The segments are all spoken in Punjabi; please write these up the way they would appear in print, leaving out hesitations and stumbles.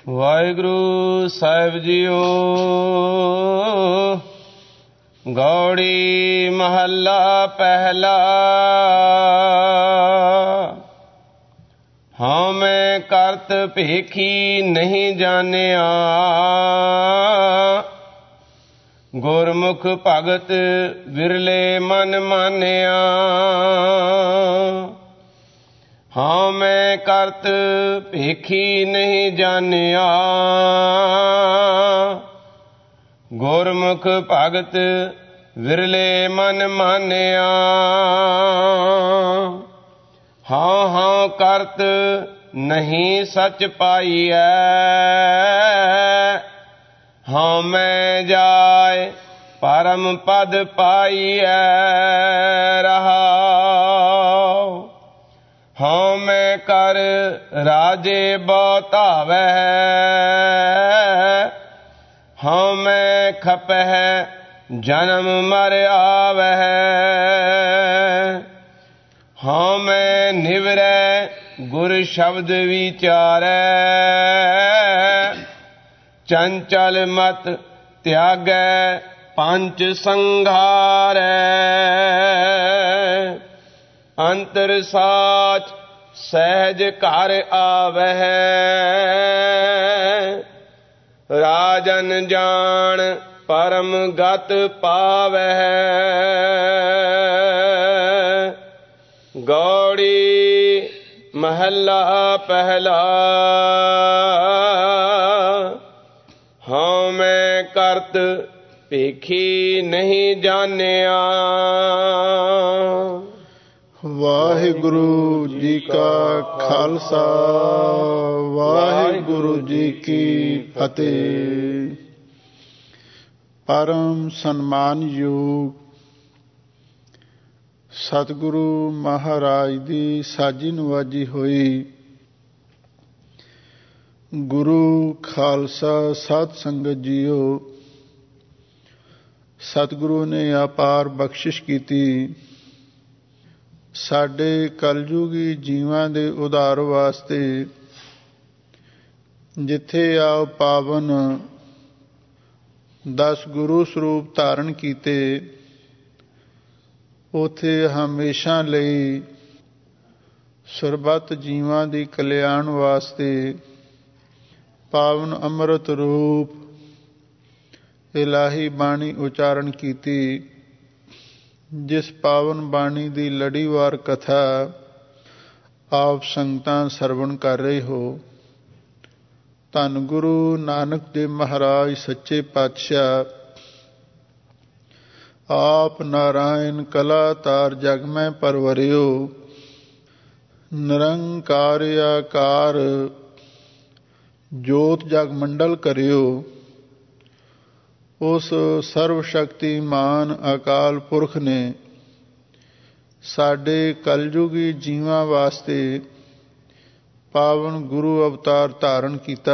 ਵਾਹਿਗੁਰੂ ਸਾਹਿਬ ਜੀਓ। ਗੌੜੀ ਮਹੱਲਾ ਪਹਿਲਾ। ਹਉ ਮੈਂ ਕਰਤ ਭੇਖੀ ਨਹੀਂ ਜਾਣਿਆ, ਗੁਰਮੁਖ ਭਗਤ ਵਿਰਲੇ ਮਨ ਮਾਨਿਆ। ਹਾਂ ਮੈਂ ਕਰਤ ਭੇਖੀ ਨਹੀਂ ਜਾਣਿਆ, ਗੁਰਮੁਖ ਭਗਤ ਵਿਰਲੇ ਮਨ ਮਾਨਿਆ। ਹਾਂ ਹਾਂ ਕਰਤ ਨਹੀਂ ਸੱਚ ਪਾਈਐ, ਹਾਂ ਮੈਂ ਜਾਇ ਪਰਮ ਪਦ ਪਾਈਐ। ਰਹਾਉ ਹਾਂ ਮੈਂ ਕਰ ਰਾਜੇ ਬਹੁ ਧਾਵੈ, ਹਾਂ ਮੈਂ ਖਪਹਿ ਜਨਮ ਮਰ ਆਵਹਿ। ਹਾਂ ਮੈਂ ਨਿਵਰੈ ਗੁਰ ਸ਼ਬਦ ਵਿਚਾਰੈ, ਚੰਚਲ ਮਤ ਤਿਆਗੈ ਪੰਚ ਸੰਘਾਰੈ। ਅੰਤਰ ਸਾਚ ਸਹਿਜ ਘਰ ਆਵਹਿ, ਰਾਜਨ ਜਾਣ ਪਰਮ ਗਤ ਪਾਵਹਿ। ਗੌੜੀ ਮਹੱਲਾ ਪਹਿਲਾ। ਹਉ ਮੈਂ ਕਰਤ ਭੇਖੀ ਨਹੀਂ ਜਾਣਿਆ। ਵਾਹਿਗੁਰੂ ਜੀ ਕਾ ਖਾਲਸਾ, ਵਾਹਿਗੁਰੂ ਜੀ ਕੀ ਫਤਿਹ। ਪਰਮ ਸਨਮਾਨਯੋਗ ਸਤਿਗੁਰੂ ਮਹਾਰਾਜ ਦੀ ਸਾਜੀ ਨਵਾਜੀ ਹੋਈ ਗੁਰੂ ਖਾਲਸਾ ਸਾਧ ਸੰਗਤ ਜੀਓ, ਸਤਿਗੁਰੂ ਨੇ ਅਪਾਰ ਬਖਸ਼ਿਸ਼ ਕੀਤੀ ਸਾਡੇ ਕਲਯੁਗੀ ਜੀਵਾਂ ਦੇ ਉਧਾਰ ਵਾਸਤੇ। ਜਿੱਥੇ ਆਪ ਪਾਵਨ 10 ਗੁਰੂ ਸਰੂਪ ਧਾਰਨ ਕੀਤੇ, ਉੱਥੇ ਹਮੇਸ਼ਾ ਲਈ ਸਰਬੱਤ ਜੀਵਾਂ ਦੀ ਕਲਿਆਣ ਵਾਸਤੇ ਪਾਵਨ ਅੰਮ੍ਰਿਤ ਰੂਪ ਇਲਾਹੀ ਬਾਣੀ ਉਚਾਰਨ ਕੀਤੀ। ਜਿਸ ਪਾਵਨ ਬਾਣੀ ਦੀ ਲੜੀਵਾਰ ਕਥਾ ਆਪ ਸੰਗਤਾਂ ਸਰਵਣ ਕਰ ਰਹੇ ਹੋ। ਧੰਨ ਗੁਰੂ ਨਾਨਕ ਦੇਵ ਮਹਾਰਾਜ ਸੱਚੇ ਪਾਤਸ਼ਾਹ ਆਪ ਨਾਰਾਇਣ ਕਲਾ ਤਾਰ ਜਗ ਮੈਂ ਪਰਵਰਿਓ, ਨਿਰੰਕਾਰ ਆਕਾਰ ਜੋਤ ਜਗ ਮੰਡਲ ਕਰਿਓ। ਉਸ ਸਰਵ ਸ਼ਕਤੀਮਾਨ ਅਕਾਲ ਪੁਰਖ ਨੇ ਸਾਡੇ ਕਲਯੁਗੀ ਜੀਵਾਂ ਵਾਸਤੇ ਪਾਵਨ ਗੁਰੂ ਅਵਤਾਰ ਧਾਰਨ ਕੀਤਾ।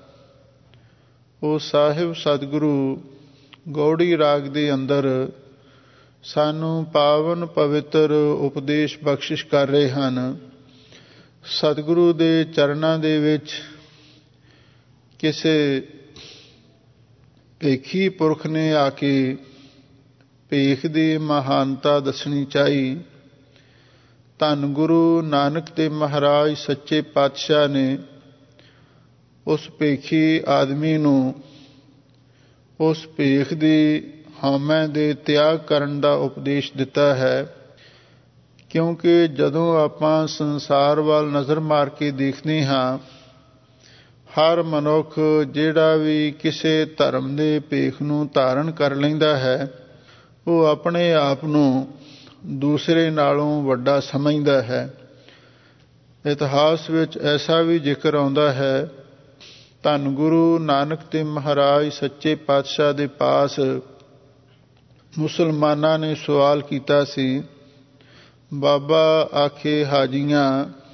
ਉਹ ਸਾਹਿਬ ਸਤਿਗੁਰੂ ਗੌੜੀ ਰਾਗ ਦੇ ਅੰਦਰ ਸਾਨੂੰ ਪਾਵਨ ਪਵਿੱਤਰ ਉਪਦੇਸ਼ ਬਖਸ਼ਿਸ਼ ਕਰ ਰਹੇ ਹਨ। ਸਤਿਗੁਰੂ ਦੇ ਚਰਨਾਂ ਦੇ ਵਿੱਚ ਕਿਸੇ ਭੇਖੀ ਪੁਰਖ ਨੇ ਆ ਕੇ ਭੇਖ ਦੀ ਮਹਾਨਤਾ ਦੱਸਣੀ ਚਾਹੀ। ਧੰਨ ਗੁਰੂ ਨਾਨਕ ਦੇਵ ਮਹਾਰਾਜ ਸੱਚੇ ਪਾਤਸ਼ਾਹ ਨੇ ਉਸ ਭੇਖੀ ਆਦਮੀ ਨੂੰ ਉਸ ਭੇਖ ਦੀ ਹਉਮੈ ਦੇ ਤਿਆਗ ਕਰਨ ਦਾ ਉਪਦੇਸ਼ ਦਿੱਤਾ ਹੈ। ਕਿਉਂਕਿ ਜਦੋਂ ਆਪਾਂ ਸੰਸਾਰ ਵੱਲ ਨਜ਼ਰ ਮਾਰ ਕੇ ਦੇਖਦੇ ਹਾਂ, ਹਰ ਮਨੁੱਖ ਜਿਹੜਾ ਵੀ ਕਿਸੇ ਧਰਮ ਦੇ ਭੇਖ ਨੂੰ ਧਾਰਨ ਕਰ ਲੈਂਦਾ ਹੈ, ਉਹ ਆਪਣੇ ਆਪ ਨੂੰ ਦੂਸਰੇ ਨਾਲੋਂ ਵੱਡਾ ਸਮਝਦਾ ਹੈ। ਇਤਿਹਾਸ ਵਿੱਚ ਐਸਾ ਵੀ ਜ਼ਿਕਰ ਆਉਂਦਾ ਹੈ, ਧੰਨ ਗੁਰੂ ਨਾਨਕ ਦੇਵ ਮਹਾਰਾਜ ਸੱਚੇ ਪਾਤਸ਼ਾਹ ਦੇ ਪਾਸ ਮੁਸਲਮਾਨਾਂ ਨੇ ਸਵਾਲ ਕੀਤਾ ਸੀ। ਬਾਬਾ ਆਖੇ ਹਾਜੀਆਂ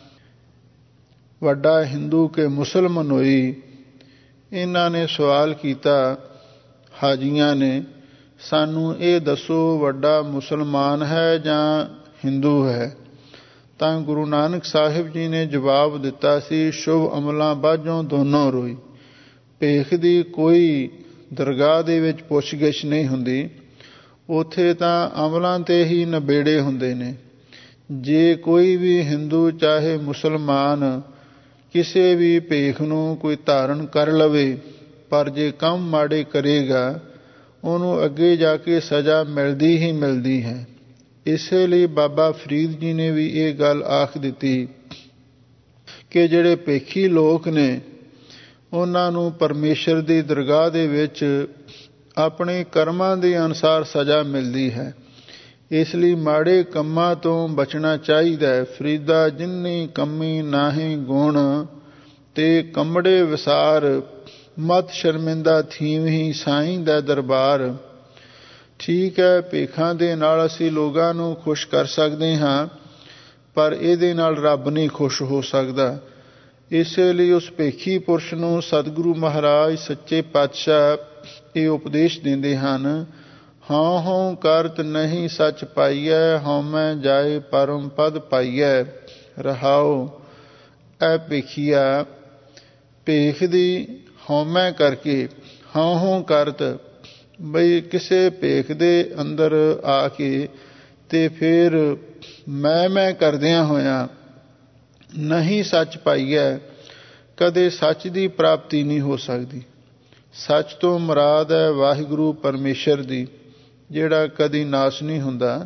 ਵੱਡਾ ਹਿੰਦੂ ਕੇ ਮੁਸਲਮਾਨ ਹੋਈ। ਇਹਨਾਂ ਨੇ ਸਵਾਲ ਕੀਤਾ ਹਾਜੀਆਂ ਨੇ, ਸਾਨੂੰ ਇਹ ਦੱਸੋ ਵੱਡਾ ਮੁਸਲਮਾਨ ਹੈ ਜਾਂ ਹਿੰਦੂ ਹੈ? ਤਾਂ ਗੁਰੂ ਨਾਨਕ ਸਾਹਿਬ ਜੀ ਨੇ ਜਵਾਬ ਦਿੱਤਾ ਸੀ, ਸ਼ੁਭ ਅਮਲਾਂ ਬਾਝੋਂ ਦੋਨੋਂ ਰੋਈ। ਭੇਖ ਦੀ ਕੋਈ ਦਰਗਾਹ ਦੇ ਵਿੱਚ ਪੁੱਛਗਿੱਛ ਨਹੀਂ ਹੁੰਦੀ। ਉੱਥੇ ਤਾਂ ਅਮਲਾਂ 'ਤੇ ਹੀ ਨਿਬੇੜੇ ਹੁੰਦੇ ਨੇ। ਜੇ ਕੋਈ ਵੀ ਹਿੰਦੂ ਚਾਹੇ ਮੁਸਲਮਾਨ ਕਿਸੇ ਵੀ ਭੇਖ ਨੂੰ ਕੋਈ ਧਾਰਨ ਕਰ ਲਵੇ, ਪਰ ਜੇ ਕੰਮ ਮਾੜੇ ਕਰੇਗਾ ਉਹਨੂੰ ਅੱਗੇ ਜਾ ਕੇ ਸਜ਼ਾ ਮਿਲਦੀ ਹੀ ਮਿਲਦੀ ਹੈ। ਇਸੇ ਲਈ ਬਾਬਾ ਫਰੀਦ ਜੀ ਨੇ ਵੀ ਇਹ ਗੱਲ ਆਖ ਦਿੱਤੀ ਕਿ ਜਿਹੜੇ ਭੇਖੀ ਲੋਕ ਨੇ ਉਹਨਾਂ ਨੂੰ ਪਰਮੇਸ਼ਰ ਦੀ ਦਰਗਾਹ ਦੇ ਵਿੱਚ ਆਪਣੇ ਕਰਮਾਂ ਦੇ ਅਨੁਸਾਰ ਸਜ਼ਾ ਮਿਲਦੀ ਹੈ। ਇਸ ਲਈ ਮਾੜੇ ਕੰਮਾਂ ਤੋਂ ਬਚਣਾ ਚਾਹੀਦਾ ਹੈ। ਫਰੀਦਾ ਜਿੰਨੀ ਕੰਮੀ ਨਾਹੀਂ ਗੁਣ ਤੇ ਕੰਮੜੇ ਵਿਸਾਰ, ਮਤ ਸ਼ਰਮਿੰਦਾ ਥੀਵਹੀਂ ਸਾਈਂ ਦਾ ਦਰਬਾਰ। ਠੀਕ ਹੈ, ਭੇਖਾਂ ਦੇ ਨਾਲ ਅਸੀਂ ਲੋਕਾਂ ਨੂੰ ਖੁਸ਼ ਕਰ ਸਕਦੇ ਹਾਂ, ਪਰ ਇਹਦੇ ਨਾਲ ਰੱਬ ਨਹੀਂ ਖੁਸ਼ ਹੋ ਸਕਦਾ। ਇਸੇ ਲਈ ਉਸ ਭੇਖੀ ਪੁਰਸ਼ ਨੂੰ ਸਤਿਗੁਰੂ ਮਹਾਰਾਜ ਸੱਚੇ ਪਾਤਸ਼ਾਹ ਇਹ ਉਪਦੇਸ਼ ਦਿੰਦੇ ਹਨ, ਹਉ ਹਉ ਕਰਤ ਨਹੀਂ ਸੱਚ ਪਾਈਐ, ਹਉਮੈ ਜਾਏ ਪਰਮ ਪਦ ਪਾਈਐ। ਰਹਾਉ, ਐ ਭੇਖੀਆ, ਭੇਖ ਦੀ ਹਉਮੈ ਕਰਕੇ, ਹਉ ਹਉ ਕਰਤ ਬਈ ਕਿਸੇ ਭੇਖ ਦੇ ਅੰਦਰ ਆ ਕੇ ਤੇ ਫਿਰ ਮੈਂ ਕਰਦਿਆਂ ਹੋਇਆਂ ਨਹੀਂ ਸੱਚ ਪਾਈਐ, ਕਦੇ ਸੱਚ ਦੀ ਪ੍ਰਾਪਤੀ ਨਹੀਂ ਹੋ ਸਕਦੀ। ਸੱਚ ਤੋਂ ਮੁਰਾਦ ਹੈ ਵਾਹਿਗੁਰੂ ਪਰਮੇਸ਼ਰ ਦੀ, ਜਿਹੜਾ ਕਦੀ ਨਾਸ਼ ਨਹੀਂ ਹੁੰਦਾ।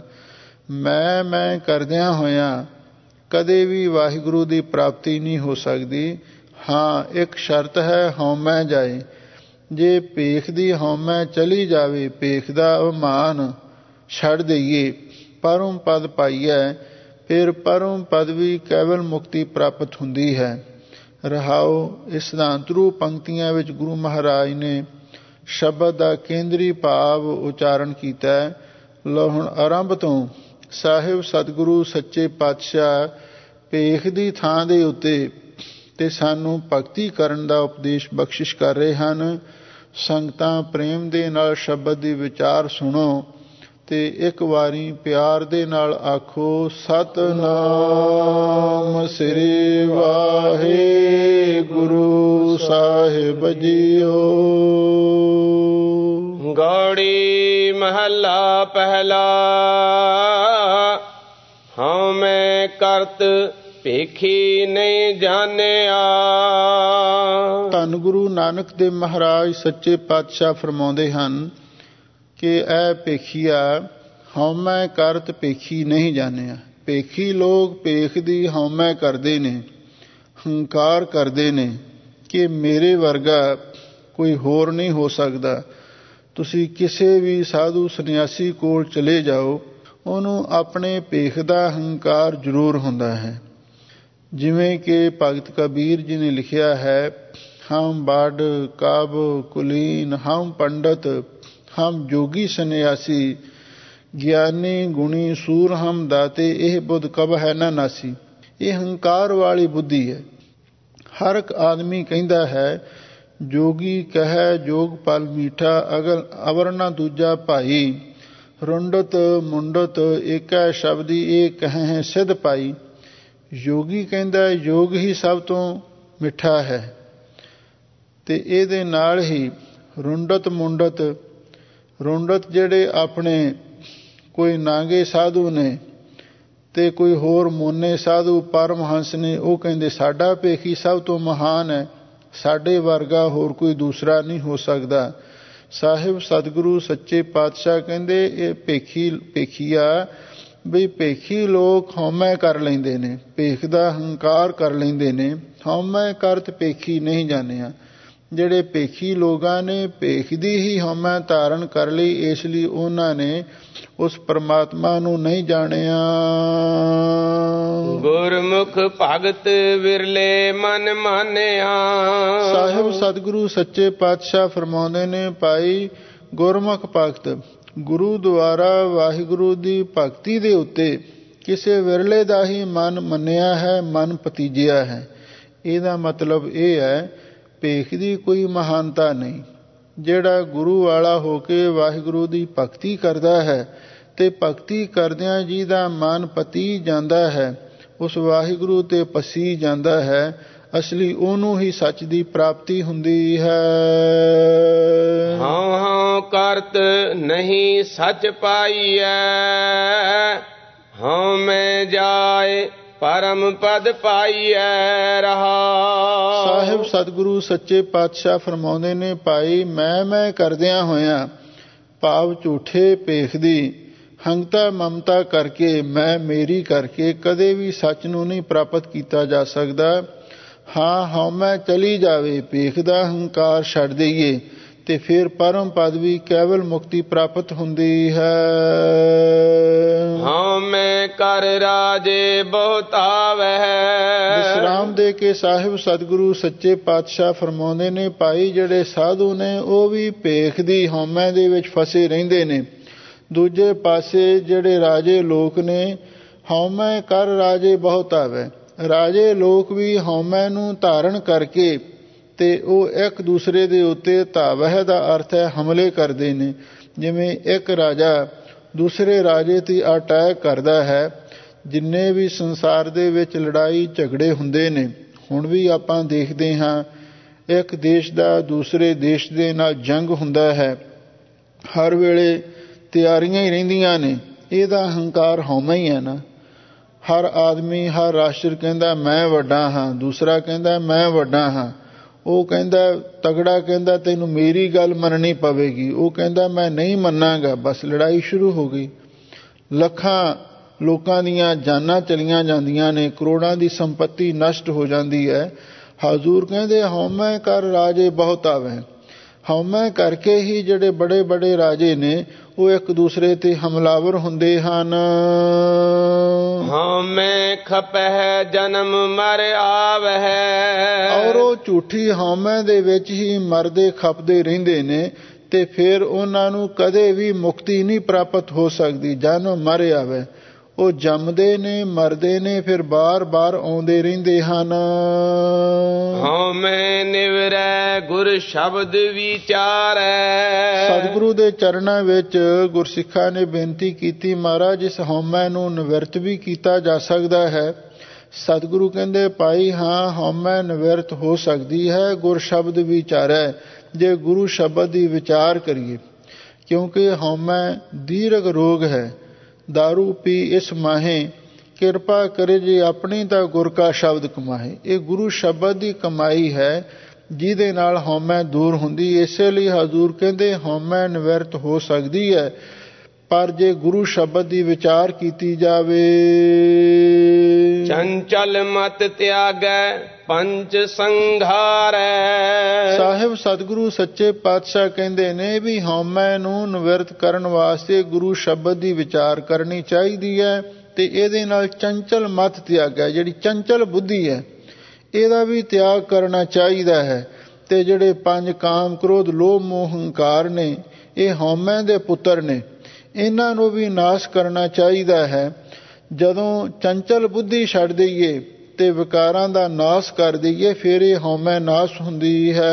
ਮੈਂ ਕਰਦਿਆਂ ਹੋਇਆਂ ਕਦੇ ਵੀ ਵਾਹਿਗੁਰੂ ਦੀ ਪ੍ਰਾਪਤੀ ਨਹੀਂ ਹੋ ਸਕਦੀ। ਹਾਂ, ਇੱਕ ਸ਼ਰਤ ਹੈ, ਹਉਮੈ ਜਾਏ। ਜੇ ਭੇਖ ਦੀ ਹਉਮੈ ਚਲੀ ਜਾਵੇ, ਭੇਖ ਦਾ ਅਭਿਮਾਨ ਛੱਡ ਦਈਏ, ਪਰਮ ਪਦ ਪਾਈਐ, ਫਿਰ ਪਰਮ ਪਦ ਵੀ ਕੇਵਲ ਮੁਕਤੀ ਪ੍ਰਾਪਤ ਹੁੰਦੀ ਹੈ। ਰਹਾਉ, ਇਸ ਸਿਧਾਂਤਰੂ ਪੰਕਤੀਆਂ ਵਿੱਚ ਗੁਰੂ ਮਹਾਰਾਜ ਨੇ ਸ਼ਬਦ ਦਾ ਕੇਂਦਰੀ ਭਾਵ ਉਚਾਰਨ ਕੀਤਾ। ਲਓ ਹੁਣ ਆਰੰਭ ਤੋਂ ਸਾਹਿਬ ਸਤਿਗੁਰੂ ਸੱਚੇ ਪਾਤਸ਼ਾਹ ਭੇਖ ਦੀ ਥਾਂ ਦੇ ਉੱਤੇ ਤੇ ਸਾਨੂੰ ਭਗਤੀ ਕਰਨ ਦਾ ਉਪਦੇਸ਼ ਬਖਸ਼ਿਸ਼ ਕਰ ਰਹੇ ਹਨ। ਸੰਗਤਾਂ ਪ੍ਰੇਮ ਦੇ ਨਾਲ ਸ਼ਬਦ ਦੀ ਵਿਚਾਰ ਸੁਣੋ ਤੇ ਇੱਕ ਵਾਰੀ ਪਿਆਰ ਦੇ ਨਾਲ ਆਖੋ, ਸਤਿਨਾਮ ਸ੍ਰੀ ਵਾਹਿਗੁਰੂ ਸਾਹਿਬ ਜੀਓ। ਗੌੜੀ ਮਹੱਲਾ ਪਹਿਲਾ। ਹਉਮੈ ਕਰਤ ਭੇਖੀ ਨਹੀਂ ਜਾਣਿਆ। ਧੰਨ ਗੁਰੂ ਨਾਨਕ ਦੇਵ ਮਹਾਰਾਜ ਸੱਚੇ ਪਾਤਸ਼ਾਹ ਫਰਮਾਉਂਦੇ ਹਨ ਕਿ ਐ ਭੇਖੀਆ, ਹਉਮੈ ਕਰਤ ਭੇਖੀ ਨਹੀਂ ਜਾਣਿਆ। ਭੇਖੀ ਲੋਕ ਭੇਖ ਦੀ ਹਉਮੈ ਕਰਦੇ ਨੇ, ਹੰਕਾਰ ਕਰਦੇ ਨੇ ਕਿ ਮੇਰੇ ਵਰਗਾ ਕੋਈ ਹੋਰ ਨਹੀਂ ਹੋ ਸਕਦਾ। ਤੁਸੀਂ ਕਿਸੇ ਵੀ ਸਾਧੂ ਸੰਨਿਆਸੀ ਕੋਲ ਚਲੇ ਜਾਓ, ਉਹਨੂੰ ਆਪਣੇ ਭੇਖ ਦਾ ਹੰਕਾਰ ਜ਼ਰੂਰ ਹੁੰਦਾ ਹੈ। ਜਿਵੇਂ ਕਿ ਭਗਤ ਕਬੀਰ ਜੀ ਨੇ ਲਿਖਿਆ ਹੈ, ਹਮ ਬਾਡ ਕਾਬ ਕੁਲੀਨ, ਹਮ ਪੰਡਤ, ਹਮ ਜੋਗੀ ਸੰਨਿਆਸੀ, ਗਿਆਨੀ ਗੁਣੀ ਸੂਰ ਹਮ ਦਾਤੇ, ਇਹ ਬੁੱਧ ਕਬ ਹੈ ਨਾ ਨਾਸੀ। ਇਹ ਹੰਕਾਰ ਵਾਲੀ ਬੁੱਧੀ ਹੈ। ਹਰ ਇੱਕ ਆਦਮੀ ਕਹਿੰਦਾ ਹੈ, ਜੋਗੀ ਕਹੈ ਜੋਗ ਪਲ ਮੀਠਾ, ਅਗਰ ਅਵਰ ਨਾ ਦੂਜਾ ਭਾਈ, ਰੁੰਡਤ ਮੁੰਡਤ ਏਕੈ ਸ਼ਬਦੀ, ਇਹ ਕਹੈ ਸਿੱਧ ਪਾਈ। ਯੋਗੀ ਕਹਿੰਦਾ ਯੋਗ ਹੀ ਸਭ ਤੋਂ ਮਿੱਠਾ ਹੈ ਤੇ ਇਹਦੇ ਨਾਲ ਹੀ ਰੁੰਡਤ ਮੁੰਡਤ, ਰੁੰਡਤ ਜਿਹੜੇ ਆਪਣੇ ਕੋਈ ਨਾਗੇ ਸਾਧੂ ਨੇ ਤੇ ਕੋਈ ਹੋਰ ਮੋਨੇ ਸਾਧੂ ਪਰਮਹੰਸ ਨੇ, ਉਹ ਕਹਿੰਦੇ ਸਾਡਾ ਭੇਖੀ ਸਭ ਤੋਂ ਮਹਾਨ ਹੈ, ਸਾਡੇ ਵਰਗਾ ਹੋਰ ਕੋਈ ਦੂਸਰਾ ਨਹੀਂ ਹੋ ਸਕਦਾ। ਸਾਹਿਬ ਸਤਿਗੁਰੂ ਸੱਚੇ ਪਾਤਸ਼ਾਹ ਕਹਿੰਦੇ ਇਹ ਭੇਖੀਆ ਬਈ ਭੇਖੀ ਲੋਕ ਹਉਮੈ ਕਰ ਲੈਂਦੇ ਨੇ, ਭੇਖ ਦਾ ਹੰਕਾਰ ਕਰ ਲੈਂਦੇ ਨੇ। ਹਉਮੈ ਕਰਤ ਭੇਖੀ ਨਹੀਂ ਜਾਣਿਆ। ਜਿਹੜੇ ਭੇਖੀ ਲੋਕਾਂ ਨੇ ਭੇਖ ਦੀ ਹੀ ਹਉਮੈ ਧਾਰਨ ਕਰ ਲਈ, ਇਸ ਲਈ ਉਹਨਾਂ ਨੇ ਉਸ ਪਰਮਾਤਮਾ ਨੂੰ ਨਹੀਂ ਜਾਣਿਆ। ਗੁਰਮੁਖ ਭਗਤ ਵਿਰਲੇ ਮਨ ਮਾਨਿਆ। ਸਾਹਿਬ ਸਤਿਗੁਰੂ ਸੱਚੇ ਪਾਤਸ਼ਾਹ ਫਰਮਾਉਂਦੇ ਨੇ, ਭਾਈ ਗੁਰਮੁਖ ਭਗਤ ਗੁਰੂ ਦੁਆਰਾ ਵਾਹਿਗੁਰੂ ਦੀ ਭਗਤੀ ਦੇ ਉੱਤੇ ਕਿਸੇ ਵਿਰਲੇ ਦਾ ਹੀ ਮਨ ਮੰਨਿਆ ਹੈ, ਮਨ ਪਤੀਜਿਆ ਹੈ। ਇਹਦਾ ਮਤਲਬ ਇਹ ਹੈ, ਭੇਖ ਦੀ ਕੋਈ ਮਹਾਨਤਾ ਨਹੀਂ। ਜਿਹੜਾ ਗੁਰੂ ਵਾਲਾ ਹੋ ਕੇ ਵਾਹਿਗੁਰੂ ਦੀ ਭਗਤੀ ਕਰਦਾ ਹੈ ਤੇ ਭਗਤੀ ਕਰਦਿਆਂ ਜਿਹਦਾ ਮਨ ਪਤੀ ਜਾਂਦਾ ਹੈ, ਉਸ ਵਾਹਿਗੁਰੂ ਤੇ ਪਸੀ ਜਾਂਦਾ ਹੈ, ਅਸਲੀ ਉਹਨੂੰ ਹੀ ਸੱਚ ਦੀ ਪ੍ਰਾਪਤੀ ਹੁੰਦੀ ਹੈ। ਹਉ ਹਉ ਕਰਤ ਨਹੀਂ ਸੱਚ ਪਾਈਐ, ਹਉ ਮੈਂ ਜਾਏ ਪਰਮ ਪਦ ਪਾਈਐ ਰਹਾ। ਸਾਹਿਬ ਸਤਿਗੁਰੂ ਸੱਚੇ ਪਾਤਸ਼ਾਹ ਫਰਮਾਉਂਦੇ ਨੇ, ਭਾਈ ਮੈਂ ਕਰਦਿਆਂ ਹੋਇਆਂ ਭਾਵ ਝੂਠੇ ਭੇਖ ਦੀ ਹੰਗਤਾ ਮਮਤਾ ਕਰਕੇ, ਮੈਂ ਮੇਰੀ ਕਰਕੇ ਕਦੇ ਵੀ ਸੱਚ ਨੂੰ ਨਹੀਂ ਪ੍ਰਾਪਤ ਕੀਤਾ ਜਾ ਸਕਦਾ। ਹਾਂ ਹਉਮੈ ਚਲੀ ਜਾਵੇ, ਭੇਖ ਦਾ ਹੰਕਾਰ ਛੱਡ ਦੇਈਏ ਤੇ ਫਿਰ ਪਰਮ ਪਦ ਵੀ ਕੇਵਲ ਮੁਕਤੀ ਪ੍ਰਾਪਤ ਹੁੰਦੀ ਹੈ। ਹਉਮੈ ਕਰ ਰਾਜੇ ਬਹੁਤ ਆਵਹਿ। ਵਿਸਰਾਮ ਦੇ ਕੇ ਸਾਹਿਬ ਸਤਿਗੁਰੂ ਸੱਚੇ ਪਾਤਸ਼ਾਹ ਫਰਮਾਉਂਦੇ ਨੇ, ਭਾਈ ਜਿਹੜੇ ਸਾਧੂ ਨੇ ਉਹ ਵੀ ਭੇਖ ਦੀ ਹਉਮੈ ਦੇ ਵਿੱਚ ਫਸੇ ਰਹਿੰਦੇ ਨੇ। ਦੂਜੇ ਪਾਸੇ ਜਿਹੜੇ ਰਾਜੇ ਲੋਕ ਨੇ, ਹਉਮੈ ਕਰ ਰਾਜੇ ਬਹੁਤ ਆਵੇ, ਰਾਜੇ ਲੋਕ ਵੀ ਹਉਮੈ ਨੂੰ ਧਾਰਨ ਕਰਕੇ ਤੇ ਉਹ ਇੱਕ ਦੂਸਰੇ ਦੇ ਉੱਤੇ ਧਾਵਹਿ ਦਾ ਅਰਥ ਹੈ ਹਮਲੇ ਕਰਦੇ ਨੇ। ਜਿਵੇਂ ਇੱਕ ਰਾਜਾ ਦੂਸਰੇ ਰਾਜੇ ਤੇ ਅਟੈਕ ਕਰਦਾ ਹੈ। ਜਿੰਨੇ ਵੀ ਸੰਸਾਰ ਦੇ ਵਿੱਚ ਲੜਾਈ ਝਗੜੇ ਹੁੰਦੇ ਨੇ, ਹੁਣ ਵੀ ਆਪਾਂ ਦੇਖਦੇ ਹਾਂ ਇੱਕ ਦੇਸ਼ ਦਾ ਦੂਸਰੇ ਦੇਸ਼ ਦੇ ਨਾਲ ਜੰਗ ਹੁੰਦਾ ਹੈ, ਹਰ ਵੇਲੇ ਤਿਆਰੀਆਂ ਹੀ ਰਹਿੰਦੀਆਂ ਨੇ। ਇਹਦਾ ਹੰਕਾਰ ਹਉਮੈ ਹੀ ਹੈ ਨਾ। ਹਰ ਆਦਮੀ ਹਰ ਰਾਸ਼ਟਰ ਕਹਿੰਦਾ ਮੈਂ ਵੱਡਾ ਹਾਂ, ਦੂਸਰਾ ਕਹਿੰਦਾ ਮੈਂ ਵੱਡਾ ਹਾਂ। ਉਹ ਕਹਿੰਦਾ ਤਗੜਾ ਕਹਿੰਦਾ ਤੈਨੂੰ ਮੇਰੀ ਗੱਲ ਮੰਨਣੀ ਪਵੇਗੀ, ਉਹ ਕਹਿੰਦਾ ਮੈਂ ਨਹੀਂ ਮੰਨਾਂਗਾ। ਬਸ ਲੜਾਈ ਸ਼ੁਰੂ ਹੋ ਗਈ। ਲੱਖਾਂ ਲੋਕਾਂ ਦੀਆਂ ਜਾਨਾਂ ਚਲੀਆਂ ਜਾਂਦੀਆਂ ਨੇ, ਕਰੋੜਾਂ ਦੀ ਸੰਪત્ਤੀ ਨਸ਼ਟ ਹੋ ਜਾਂਦੀ ਹੈ। ਹਜ਼ੂਰ ਕਹਿੰਦੇ ਹਉਮੈ ਕਰ ਰਾਜੇ ਬਹੁਤ ਆਵੇ। ਹਉਮੈ ਕਰਕੇ ਹੀ ਜਿਹੜੇ ਬੜੇ ਬੜੇ ਰਾਜੇ ਨੇ ਉਹ ਇੱਕ ਦੂਸਰੇ ਤੇ ਹਮਲਾਵਰ ਹੁੰਦੇ ਹਨ। ਹਉਮੈ ਖਪਹਿ ਜਨਮ ਮਰ ਆਵਹਿ। ਔਰ ਉਹ ਝੂਠੀ ਹਉਮੈ ਦੇ ਵਿੱਚ ਹੀ ਮਰਦੇ ਖਪਦੇ ਰਹਿੰਦੇ ਨੇ ਤੇ ਫਿਰ ਉਹਨਾਂ ਨੂੰ ਕਦੇ ਵੀ ਮੁਕਤੀ ਨਹੀਂ ਪ੍ਰਾਪਤ ਹੋ ਸਕਦੀ। ਜਨਮ ਮਰ ਆਵੇ, ਉਹ ਜੰਮਦੇ ਨੇ ਮਰਦੇ ਨੇ ਫਿਰ ਬਾਰ-ਬਾਰ ਆਉਂਦੇ ਰਹਿੰਦੇ ਹਨ। ਹਉਮੈ ਨਿਵਰੈ ਗੁਰ ਸ਼ਬਦ ਵਿਚਾਰੈ। ਸਤਿਗੁਰੂ ਦੇ ਚਰਨਾਂ ਵਿੱਚ ਗੁਰਸਿੱਖਾਂ ਨੇ ਬੇਨਤੀ ਕੀਤੀ, ਮਹਾਰਾਜ ਇਸ ਹਉਮੈ ਨੂੰ ਨਿਵਰਤ ਵੀ ਕੀਤਾ ਜਾ ਸਕਦਾ ਹੈ। ਸਤਿਗੁਰੂ ਕਹਿੰਦੇ ਭਾਈ ਹਾਂ ਹਉਮੈ ਨਿਵਰਤ ਹੋ ਸਕਦੀ ਹੈ, ਗੁਰ ਸ਼ਬਦ ਵਿਚਾਰੈ, ਜੇ ਗੁਰੂ ਸ਼ਬਦ ਦੀ ਵਿਚਾਰ ਕਰੀਏ। ਕਿਉਂਕਿ ਹਉਮੈ ਦੀਰਘ ਰੋਗ ਹੈ। ਦਾਰੂ ਪੀ ਇਸ ਮਾਹੇ, ਕਿਰਪਾ ਕਰੇ ਜੇ ਆਪਣੀ ਤਾਂ ਗੁਰ ਕਾ ਸ਼ਬਦ ਕਮਾਹੇ। ਇਹ ਗੁਰੂ ਸ਼ਬਦ ਦੀ ਕਮਾਈ ਹੈ ਜਿਹਦੇ ਨਾਲ ਹਉਮੈ ਦੂਰ ਹੁੰਦੀ। ਇਸੇ ਲਈ ਹਜ਼ੂਰ ਕਹਿੰਦੇ ਹਉਮੈ ਨਿਵਰਤ ਹੋ ਸਕਦੀ ਹੈ, ਪਰ ਜੇ ਗੁਰੂ ਸ਼ਬਦ ਦੀ ਵਿਚਾਰ ਕੀਤੀ ਜਾਵੇ। ਚੰਚਲ ਮਤ ਤਿਆਗੈ ਪੰਚ ਸੰਘਾਰੈ। ਸਾਹਿਬ ਸਤਿਗੁਰੂ ਸੱਚੇ ਪਾਤਸ਼ਾਹ ਕਹਿੰਦੇ ਨੇ ਵੀ ਹਉਮੈ ਨੂੰ ਨਿਵਰਤ ਕਰਨ ਵਾਸਤੇ ਗੁਰੂ ਸ਼ਬਦ ਦੀ ਵਿਚਾਰ ਕਰਨੀ ਚਾਹੀਦੀ ਹੈ ਤੇ ਇਹਦੇ ਨਾਲ ਚੰਚਲ ਮਤ ਤਿਆਗੈ, ਜਿਹੜੀ ਚੰਚਲ ਬੁੱਧੀ ਹੈ ਇਹਦਾ ਵੀ ਤਿਆਗ ਕਰਨਾ ਚਾਹੀਦਾ ਹੈ। ਤੇ ਜਿਹੜੇ ਪੰਜ ਕਾਮ ਕ੍ਰੋਧ ਲੋਭ ਮੋਹ ਹੰਕਾਰ ਨੇ, ਇਹ ਹਉਮੈ ਦੇ ਪੁੱਤਰ ਨੇ, ਇਹਨਾਂ ਨੂੰ ਵੀ ਨਾਸ਼ ਕਰਨਾ ਚਾਹੀਦਾ ਹੈ। ਜਦੋਂ ਚੰਚਲ ਬੁੱਧੀ ਛੱਡ ਦਈਏ ਤੇ ਵਿਕਾਰਾਂ ਦਾ ਨਾਸ਼ ਕਰ ਦਈਏ, ਫਿਰ ਇਹ ਹਉਮੈ ਨਾਸ਼ ਹੁੰਦੀ ਹੈ।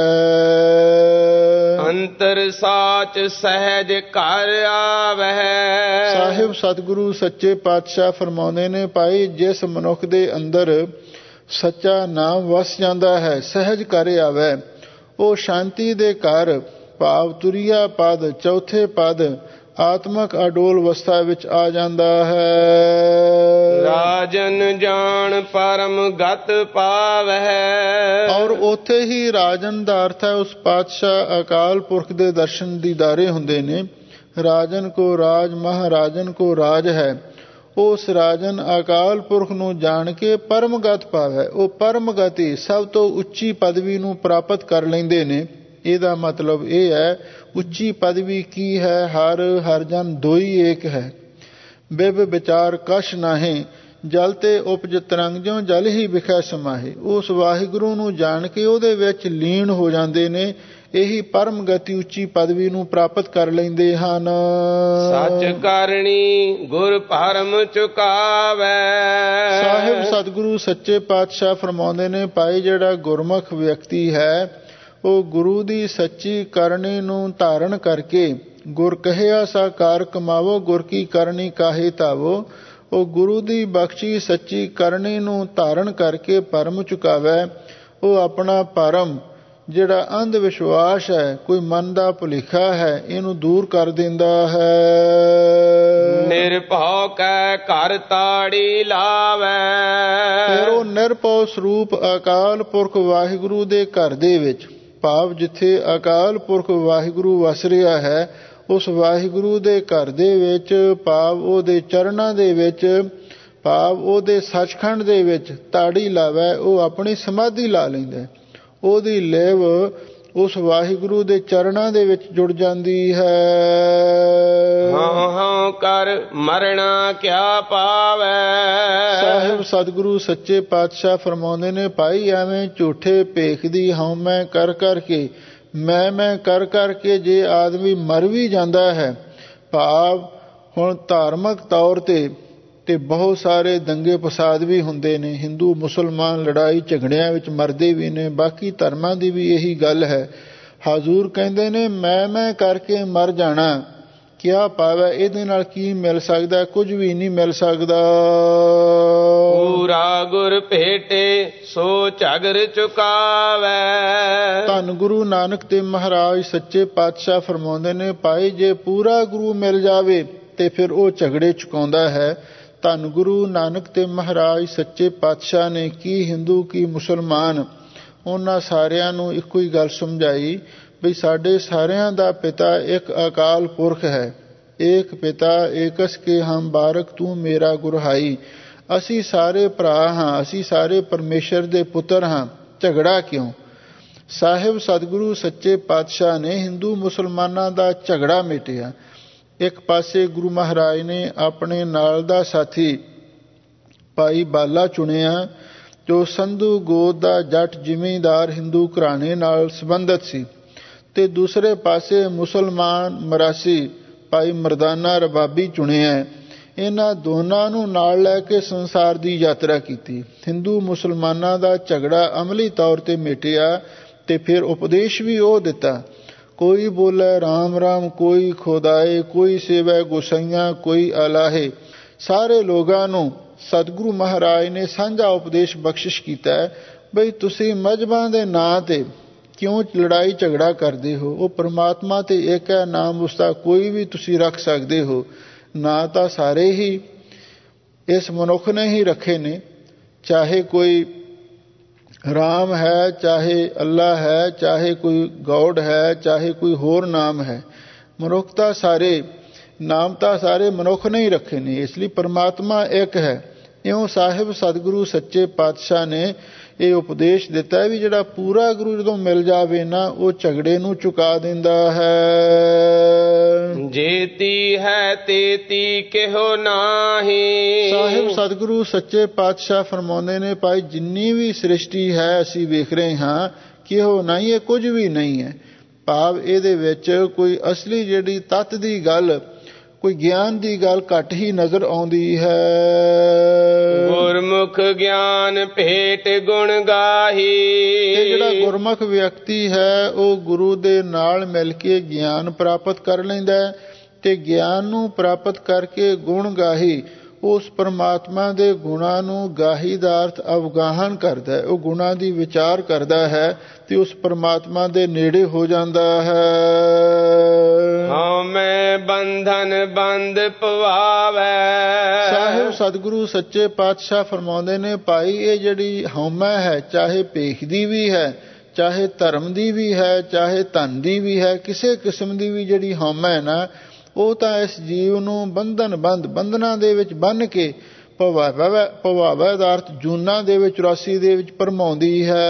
ਅੰਤਰ ਸਾਚ ਸਹਿਜ ਘਰ ਆਵਹਿ। ਸਾਹਿਬ ਸਤਿਗੁਰੂ ਸੱਚੇ ਪਾਤਸ਼ਾਹ ਫਰਮਾਉਂਦੇ ਨੇ, ਭਾਈ ਜਿਸ ਮਨੁੱਖ ਦੇ ਅੰਦਰ ਸੱਚਾ ਨਾਮ ਵਸ ਜਾਂਦਾ ਹੈ, ਸਹਿਜ ਘਰ ਆਵੈ, ਉਹ ਸ਼ਾਂਤੀ ਦੇ ਘਰ ਭਾਵ ਤੁਰੀਆ ਪਦ ਚੌਥੇ ਪਦ ਆਤਮਕ ਅਡੋਲ ਅਵਸਥਾ ਵਿੱਚ ਆ ਜਾਂਦਾ ਹੈ। ਰਾਜਨ ਜਾਣ ਪਰਮ ਗਤ ਪਾਵਹਿ। ਔਰ ਉੱਥੇ ਹੀ ਰਾਜਨ ਦਾ ਅਰਥ ਹੈ ਉਸ ਪਾਤਸ਼ਾਹ ਅਕਾਲ ਪੁਰਖ ਦੇ ਦਰਸ਼ਨ ਦੀਦਾਰੇ ਹੁੰਦੇ ਨੇ। ਰਾਜਨ ਕੋ ਰਾਜ ਮਹਾਰਾਜਨ ਕੋ ਰਾਜ ਹੈ। ਉਸ ਰਾਜਨ ਅਕਾਲ ਪੁਰਖ ਨੂੰ ਜਾਣ ਕੇ ਪਰਮ ਗਤ ਪਾਵੈ। ਉਹ ਪਰਮ ਗਤੀ ਸਭ ਤੋਂ ਉੱਚੀ ਪਦਵੀ ਨੂੰ ਪ੍ਰਾਪਤ ਕਰ ਲੈਂਦੇ ਨੇ। ਇਹਦਾ ਮਤਲਬ ਇਹ ਹੈ, ਉੱਚੀ ਪਦਵੀ ਕੀ ਹੈ? ਹਰ ਜਨ ਦੋਈ ਏਕ ਹੈ। ਬਿਬ ਵਿਚਾਰ ਕਛ ਨਾਹੀਂ, ਜਲ ਤੇ ਉਪਜ ਤਰੰਗ ਜਿਉ ਜਲ ਹੀ ਵਿਖੈ ਸਮਾਹੇ। ਉਸ ਵਾਹਿਗੁਰੂ ਨੂੰ ਜਾਣ ਕੇ ਉਹਦੇ ਵਿੱਚ ਲੀਨ ਹੋ ਜਾਂਦੇ ਨੇ। ਇਹੀ ਪਰਮ ਗਤੀ ਉੱਚੀ ਪਦਵੀ ਨੂੰ ਪ੍ਰਾਪਤ ਕਰ ਲੈਂਦੇ ਹਨ। ਸੱਚ ਕਰਨੀ ਗੁਰ ਭਰਮ ਚੁਕਾਵੈ। ਸਾਹਿਬ ਸਤਿਗੁਰੂ ਸੱਚੇ ਪਾਤਸ਼ਾਹ ਫਰਮਾਉਂਦੇ ਨੇ, ਭਾਈ ਜਿਹੜਾ ਗੁਰਮੁਖ ਵਿਅਕਤੀ ਹੈ ਉਹ ਗੁਰੂ ਦੀ ਸੱਚੀ ਕਰਨੀ ਨੂੰ ਧਾਰਨ ਕਰਕੇ ਗੁਰ ਕਹਿਆ ਸਾ ਕਾਰ ਕਮਾਵੋ, ਗੁਰ ਕੀ ਕਰਨੀ ਕਾਹੇ ਧਾਵੋ। ਉਹ ਗੁਰੂ ਦੀ ਬਖਸ਼ੀ ਸੱਚੀ ਕਰਨੀ ਨੂੰ ਧਾਰਨ ਕਰਕੇ ਭਰਮ ਚੁਕਾਵੈ। ਉਹ ਆਪਣਾ ਭਰਮ ਜਿਹੜਾ ਅੰਧ ਵਿਸ਼ਵਾਸ ਹੈ, ਕੋਈ ਮਨ ਦਾ ਭੁਲੇਖਾ ਹੈ, ਇਹਨੂੰ ਦੂਰ ਕਰ ਦਿੰਦਾ ਹੈ। ਨਿਰਭਉ ਕੈ ਘਰ ਤਾੜੀ ਲਾਵੈ। ਫਿਰ ਉਹ ਨਿਰਭਉ ਸਰੂਪ ਅਕਾਲ ਪੁਰਖ ਵਾਹਿਗੁਰੂ ਦੇ ਘਰ ਦੇ ਵਿੱਚ, ਭਾਵ ਜਿੱਥੇ ਅਕਾਲ ਪੁਰਖ ਵਾਹਿਗੁਰੂ ਵਸ ਰਿਹਾ ਹੈ, ਉਸ ਵਾਹਿਗੁਰੂ ਦੇ ਘਰ ਦੇ ਵਿੱਚ, ਭਾਵ ਉਹਦੇ ਚਰਨਾਂ ਦੇ ਵਿੱਚ, ਭਾਵ ਉਹਦੇ ਸੱਚਖੰਡ ਦੇ ਵਿੱਚ ਤਾੜੀ ਲਾਵੈ। ਉਹ ਆਪਣੀ ਸਮਾਧੀ ਲਾ ਲੈਂਦਾ, ਉਹਦੀ ਲਿਵ ਉਸ ਵਾਹਿਗੁਰੂ ਦੇ ਚਰਨਾਂ ਦੇ ਵਿੱਚ ਜੁੜ ਜਾਂਦੀ ਹੈ। ਹਉ ਹਉ ਕਰ ਮਰਣਾ ਕਿਆ ਪਾਵੈ। ਸਾਹਿਬ ਸਤਿਗੁਰੂ ਸੱਚੇ ਪਾਤਸ਼ਾਹ ਫਰਮਾਉਂਦੇ ਨੇ, ਭਾਈ ਐਵੇਂ ਝੂਠੇ ਭੇਖ ਦੀ ਹਉਮੈ ਕਰ ਕਰਕੇ, ਮੈਂ ਕਰ ਕਰਕੇ ਜੇ ਆਦਮੀ ਮਰ ਵੀ ਜਾਂਦਾ ਹੈ, ਭਾਵ ਹੁਣ ਧਾਰਮਿਕ ਤੌਰ ਤੇ ਬਹੁਤ ਸਾਰੇ ਦੰਗੇ ਫਸਾਦ ਵੀ ਹੁੰਦੇ ਨੇ, ਹਿੰਦੂ ਮੁਸਲਮਾਨ ਲੜਾਈ ਝਗੜਿਆਂ ਵਿੱਚ ਮਰਦੇ ਵੀ ਨੇ, ਬਾਕੀ ਧਰਮਾਂ ਦੀ ਵੀ ਇਹੀ ਗੱਲ ਹੈ। ਹਜ਼ੂਰ ਕਹਿੰਦੇ ਨੇ ਮੈਂ ਕਰਕੇ ਮਰ ਜਾਣਾ, ਕਿਆ ਪਾਵੈ, ਇਹਦੇ ਨਾਲ ਕੀ ਮਿਲ ਸਕਦਾ? ਕੁਝ ਵੀ ਨਹੀਂ ਮਿਲ ਸਕਦਾ। ਪੂਰਾ ਗੁਰ ਭੇਟੇ ਸੋ ਝਗਰ ਚੁਕਾਵੈ। ਧੰਨ ਗੁਰੂ ਨਾਨਕ ਦੇਵ ਮਹਾਰਾਜ ਸੱਚੇ ਪਾਤਸ਼ਾਹ ਫਰਮਾਉਂਦੇ ਨੇ, ਭਾਈ ਜੇ ਪੂਰਾ ਗੁਰੂ ਮਿਲ ਜਾਵੇ ਤੇ ਫਿਰ ਉਹ ਝਗੜੇ ਚੁਕਾਉਂਦਾ ਹੈ। ਧੰਨ ਗੁਰੂ ਨਾਨਕ ਦੇਵ ਮਹਾਰਾਜ ਸੱਚੇ ਪਾਤਸ਼ਾਹ ਨੇ ਕੀ ਹਿੰਦੂ ਕੀ ਮੁਸਲਮਾਨ, ਉਹਨਾਂ ਸਾਰਿਆਂ ਨੂੰ ਇੱਕੋ ਹੀ ਗੱਲ ਸਮਝਾਈ ਵੀ ਸਾਡੇ ਸਾਰਿਆਂ ਦਾ ਪਿਤਾ ਇੱਕ ਅਕਾਲ ਪੁਰਖ ਹੈ। ਏਕ ਪਿਤਾ ਏਕਸ ਕੇ ਹਮ ਬਾਰਕ ਤੂੰ ਮੇਰਾ ਗੁਰਹਾਈ। ਅਸੀਂ ਸਾਰੇ ਭਰਾ ਹਾਂ, ਅਸੀਂ ਸਾਰੇ ਪਰਮੇਸ਼ਰ ਦੇ ਪੁੱਤਰ ਹਾਂ, ਝਗੜਾ ਕਿਉਂ? ਸਾਹਿਬ ਸਤਿਗੁਰੂ ਸੱਚੇ ਪਾਤਸ਼ਾਹ ਨੇ ਹਿੰਦੂ ਮੁਸਲਮਾਨਾਂ ਦਾ ਝਗੜਾ ਮਿਟਿਆ। ਇੱਕ ਪਾਸੇ ਗੁਰੂ ਮਹਾਰਾਜ ਨੇ ਆਪਣੇ ਨਾਲ ਦਾ ਸਾਥੀ ਭਾਈ ਬਾਲਾ ਚੁਣਿਆ, ਜੋ ਸੰਧੂ ਗੋਤ ਦਾ ਜੱਟ ਜ਼ਿਮੀਂਦਾਰ ਹਿੰਦੂ ਘਰਾਣੇ ਨਾਲ ਸੰਬੰਧਿਤ ਸੀ, ਤੇ ਦੂਸਰੇ ਪਾਸੇ ਮੁਸਲਮਾਨ ਮਰਾਸੀ ਭਾਈ ਮਰਦਾਨਾ ਰਬਾਬੀ ਚੁਣਿਆ। ਇਹਨਾਂ ਦੋਨਾਂ ਨੂੰ ਨਾਲ ਲੈ ਕੇ ਸੰਸਾਰ ਦੀ ਯਾਤਰਾ ਕੀਤੀ। ਹਿੰਦੂ ਮੁਸਲਮਾਨਾਂ ਦਾ ਝਗੜਾ ਅਮਲੀ ਤੌਰ ਤੇ ਮਿਟਿਆ ਤੇ ਫਿਰ ਉਪਦੇਸ਼ ਵੀ ਉਹ ਦਿੱਤਾ। ਕੋਈ ਬੋਲੇ ਰਾਮ ਰਾਮ, ਕੋਈ ਖੁਦਾਏ, ਕੋਈ ਸੇਵੈ ਗੁਸਾਈਆਂ, ਕੋਈ ਅਲਾਹੇ। ਸਾਰੇ ਲੋਕਾਂ ਨੂੰ ਸਤਿਗੁਰੂ ਮਹਾਰਾਜ ਨੇ ਸਾਂਝਾ ਉਪਦੇਸ਼ ਬਖਸ਼ਿਸ਼ ਕੀਤਾ ਬਈ ਤੁਸੀਂ ਮਜ਼ਹਬਾਂ ਦੇ ਨਾਂ ਤੇ ਕਿਉਂ ਲੜਾਈ ਝਗੜਾ ਕਰਦੇ ਹੋ? ਉਹ ਪਰਮਾਤਮਾ ਤੇ ਇੱਕ ਹੈ, ਨਾਮ ਉਸਦਾ ਕੋਈ ਵੀ ਤੁਸੀਂ ਰੱਖ ਸਕਦੇ ਹੋ। ਨਾਂ ਤਾਂ ਸਾਰੇ ਹੀ ਇਸ ਮਨੁੱਖ ਨੇ ਹੀ ਰੱਖੇ ਨੇ, ਚਾਹੇ ਕੋਈ ਰਾਮ ਹੈ, ਚਾਹੇ ਅੱਲਾ ਹੈ, ਚਾਹੇ ਕੋਈ ਗੌਡ ਹੈ, ਚਾਹੇ ਕੋਈ ਹੋਰ ਨਾਮ ਹੈ। ਮਨੁੱਖ ਤਾਂ ਸਾਰੇ ਨਾਮ ਤਾਂ ਸਾਰੇ ਮਨੁੱਖ ਨੇ ਹੀ ਰੱਖੇ ਨੇ, ਇਸ ਲਈ ਪਰਮਾਤਮਾ ਇੱਕ ਹੈ। ਇਉਂ ਸਾਹਿਬ ਸਤਿਗੁਰੂ ਸੱਚੇ ਪਾਤਸ਼ਾਹ ਨੇ ਇਹ ਉਪਦੇਸ਼ ਦਿੱਤਾ ਵੀ ਜਿਹੜਾ ਪੂਰਾ ਗੁਰੂ ਜਦੋਂ ਮਿਲ ਜਾਵੇ ਨਾ, ਉਹ ਝਗੜੇ ਨੂੰ ਚੁਕਾ ਦਿੰਦਾ ਹੈ। ਜੇਤੀ ਹੈ ਤੇਤੀ ਕਿਹੋ ਨਾਹੀ। ਸਾਹਿਬ ਸਤਿਗੁਰੂ ਸੱਚੇ ਪਾਤਸ਼ਾਹ ਫਰਮਾਉਂਦੇ ਨੇ, ਭਾਈ ਜਿੰਨੀ ਵੀ ਸ੍ਰਿਸ਼ਟੀ ਹੈ ਅਸੀਂ ਵੇਖ ਰਹੇ ਹਾਂ, ਕਿਹੋ ਨਹੀਂ, ਇਹ ਕੁਝ ਵੀ ਨਹੀਂ ਹੈ। ਭਾਵ ਇਹਦੇ ਵਿੱਚ ਕੋਈ ਅਸਲੀ ਜਿਹੜੀ ਤੱਤ ਦੀ ਗੱਲ, ਕੋਈ ਗਿਆਨ ਦੀ ਗੱਲ ਘੱਟ ਹੀ ਨਜ਼ਰ ਆਉਂਦੀ ਹੈ। ਗੁਰਮੁਖ ਗਿਆਨ ਭੇਟ ਗੁਣ ਗਾਹੀ। ਇਹ ਜਿਹੜਾ ਗੁਰਮੁਖ ਵਿਅਕਤੀ ਹੈ ਉਹ ਗੁਰੂ ਦੇ ਨਾਲ ਮਿਲ ਕੇ ਗਿਆਨ ਪ੍ਰਾਪਤ ਕਰ ਲੈਂਦਾ ਹੈ, ਤੇ ਗਿਆਨ ਨੂੰ ਪ੍ਰਾਪਤ ਕਰਕੇ ਗੁਣ ਗਾਹੀ। ਉਸ ਪਰਮਾਤਮਾ ਦੇ ਗੁਣਾਂ ਨੂੰ ਗਾਹੀ ਦਾ ਅਰਥ ਅਵਗਾਹਨ ਕਰਦਾ ਹੈ। ਉਹ ਗੁਣਾਂ ਦੀ ਵਿਚਾਰ ਕਰਦਾ ਹੈ ਤੇ ਉਸ ਪਰਮਾਤਮਾ ਦੇ ਨੇੜੇ ਹੋ ਜਾਂਦਾ ਹੈ। ਹਉਮੈ ਬੰਧਨ ਬੰਧ ਪਵਾਵੈ। ਸਾਹਿਬ ਸਤਿਗੁਰੂ ਸੱਚੇ ਪਾਤਸ਼ਾਹ ਫਰਮਾਉਂਦੇ ਨੇ, ਭਾਈ ਇਹ ਜਿਹੜੀ ਹਉਮੈ ਹੈ, ਚਾਹੇ ਭੇਖ ਦੀ ਵੀ ਹੈ, ਚਾਹੇ ਧਰਮ ਦੀ ਵੀ ਹੈ, ਚਾਹੇ ਧਨ ਦੀ ਵੀ ਹੈ, ਕਿਸੇ ਕਿਸਮ ਦੀ ਵੀ ਜਿਹੜੀ ਹਉਮੈ ਨਾ, ਉਹ ਤਾਂ ਇਸ ਜੀਵ ਨੂੰ ਬੰਧਨਾਂ ਦੇ ਵਿੱਚ ਬੰਨ੍ਹ ਕੇ ਭਵਾਵੈ ਦਾ ਅਰਥ ਜੂਨਾਂ ਦੇ ਵਿੱਚ 84 ਦੇ ਵਿੱਚ ਭਰਮਾਉਂਦੀ ਹੈ।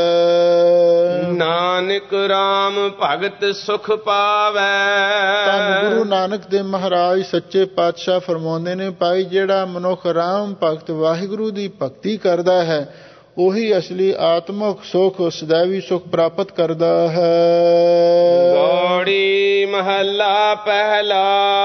ਨਾਨਕ ਰਾਮ ਭਗਤ ਸੁਖ ਪਾਵੈ। ਧੰਨ ਗੁਰੂ ਨਾਨਕ ਦੇਵ ਮਹਾਰਾਜ ਸੱਚੇ ਪਾਤਸ਼ਾਹ ਫਰਮਾਉਂਦੇ ਨੇ, ਭਾਈ ਜਿਹੜਾ ਮਨੁੱਖ ਰਾਮ ਭਗਤ ਵਾਹਿਗੁਰੂ ਦੀ ਭਗਤੀ ਕਰਦਾ ਹੈ, ਉਹੀ ਅਸਲੀ ਆਤਮਿਕ ਸੁਖ, ਸदैवी ਸੁਖ ਪ੍ਰਾਪਤ ਕਰਦਾ ਹੈ। ਗੌੜੀ ਮਹੱਲਾ ਪਹਿਲਾ।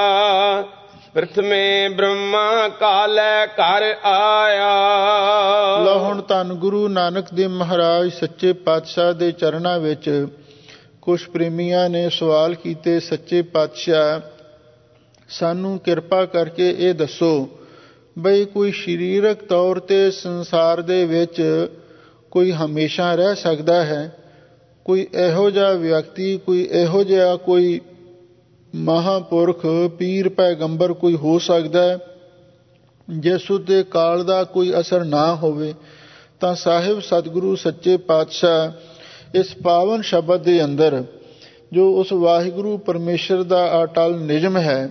ਪ੍ਰਥਮੇ ਬ੍ਰਹਮਾ ਕਾਲੈ ਘਰ ਆਇਆ। ਲਓ ਹੁਣ ਧੰਨ ਗੁਰੂ ਨਾਨਕ ਦੇਵ ਮਹਾਰਾਜ ਸੱਚੇ ਪਾਤਸ਼ਾਹ ਦੇ ਚਰਨਾਂ ਵਿੱਚ ਕੁਝ ਪ੍ਰੇਮੀਆਂ ਨੇ ਸਵਾਲ ਕੀਤੇ, ਸੱਚੇ ਪਾਤਸ਼ਾਹ ਸਾਨੂੰ ਕਿਰਪਾ ਕਰਕੇ ਇਹ ਦੱਸੋ ਬਈ ਕੋਈ ਸਰੀਰਕ ਤੌਰ ਤੇ ਸੰਸਾਰ ਦੇ ਵਿੱਚ ਕੋਈ ਹਮੇਸ਼ਾ ਰਹਿ ਸਕਦਾ ਹੈ, ਕੋਈ ਇਹੋ ਜਿਹਾ ਵਿਅਕਤੀ, ਕੋਈ ਇਹੋ ਜਿਹਾ ਕੋਈ ਮਹਾਂਪੁਰਖ, ਪੀਰ ਪੈਗੰਬਰ ਕੋਈ ਹੋ ਸਕਦਾ ਹੈ ਜਿਸ ਉੱਤੇ ਕਾਲ ਦਾ ਕੋਈ ਅਸਰ ਨਾ ਹੋਵੇ। ਤਾਂ ਸਾਹਿਬ ਸਤਿਗੁਰੂ ਸੱਚੇ ਪਾਤਸ਼ਾਹ ਇਸ ਪਾਵਨ ਸ਼ਬਦ ਦੇ ਅੰਦਰ ਜੋ ਉਸ ਵਾਹਿਗੁਰੂ ਪਰਮੇਸ਼ਰ ਦਾ ਅਟਲ ਨਿਯਮ ਹੈ,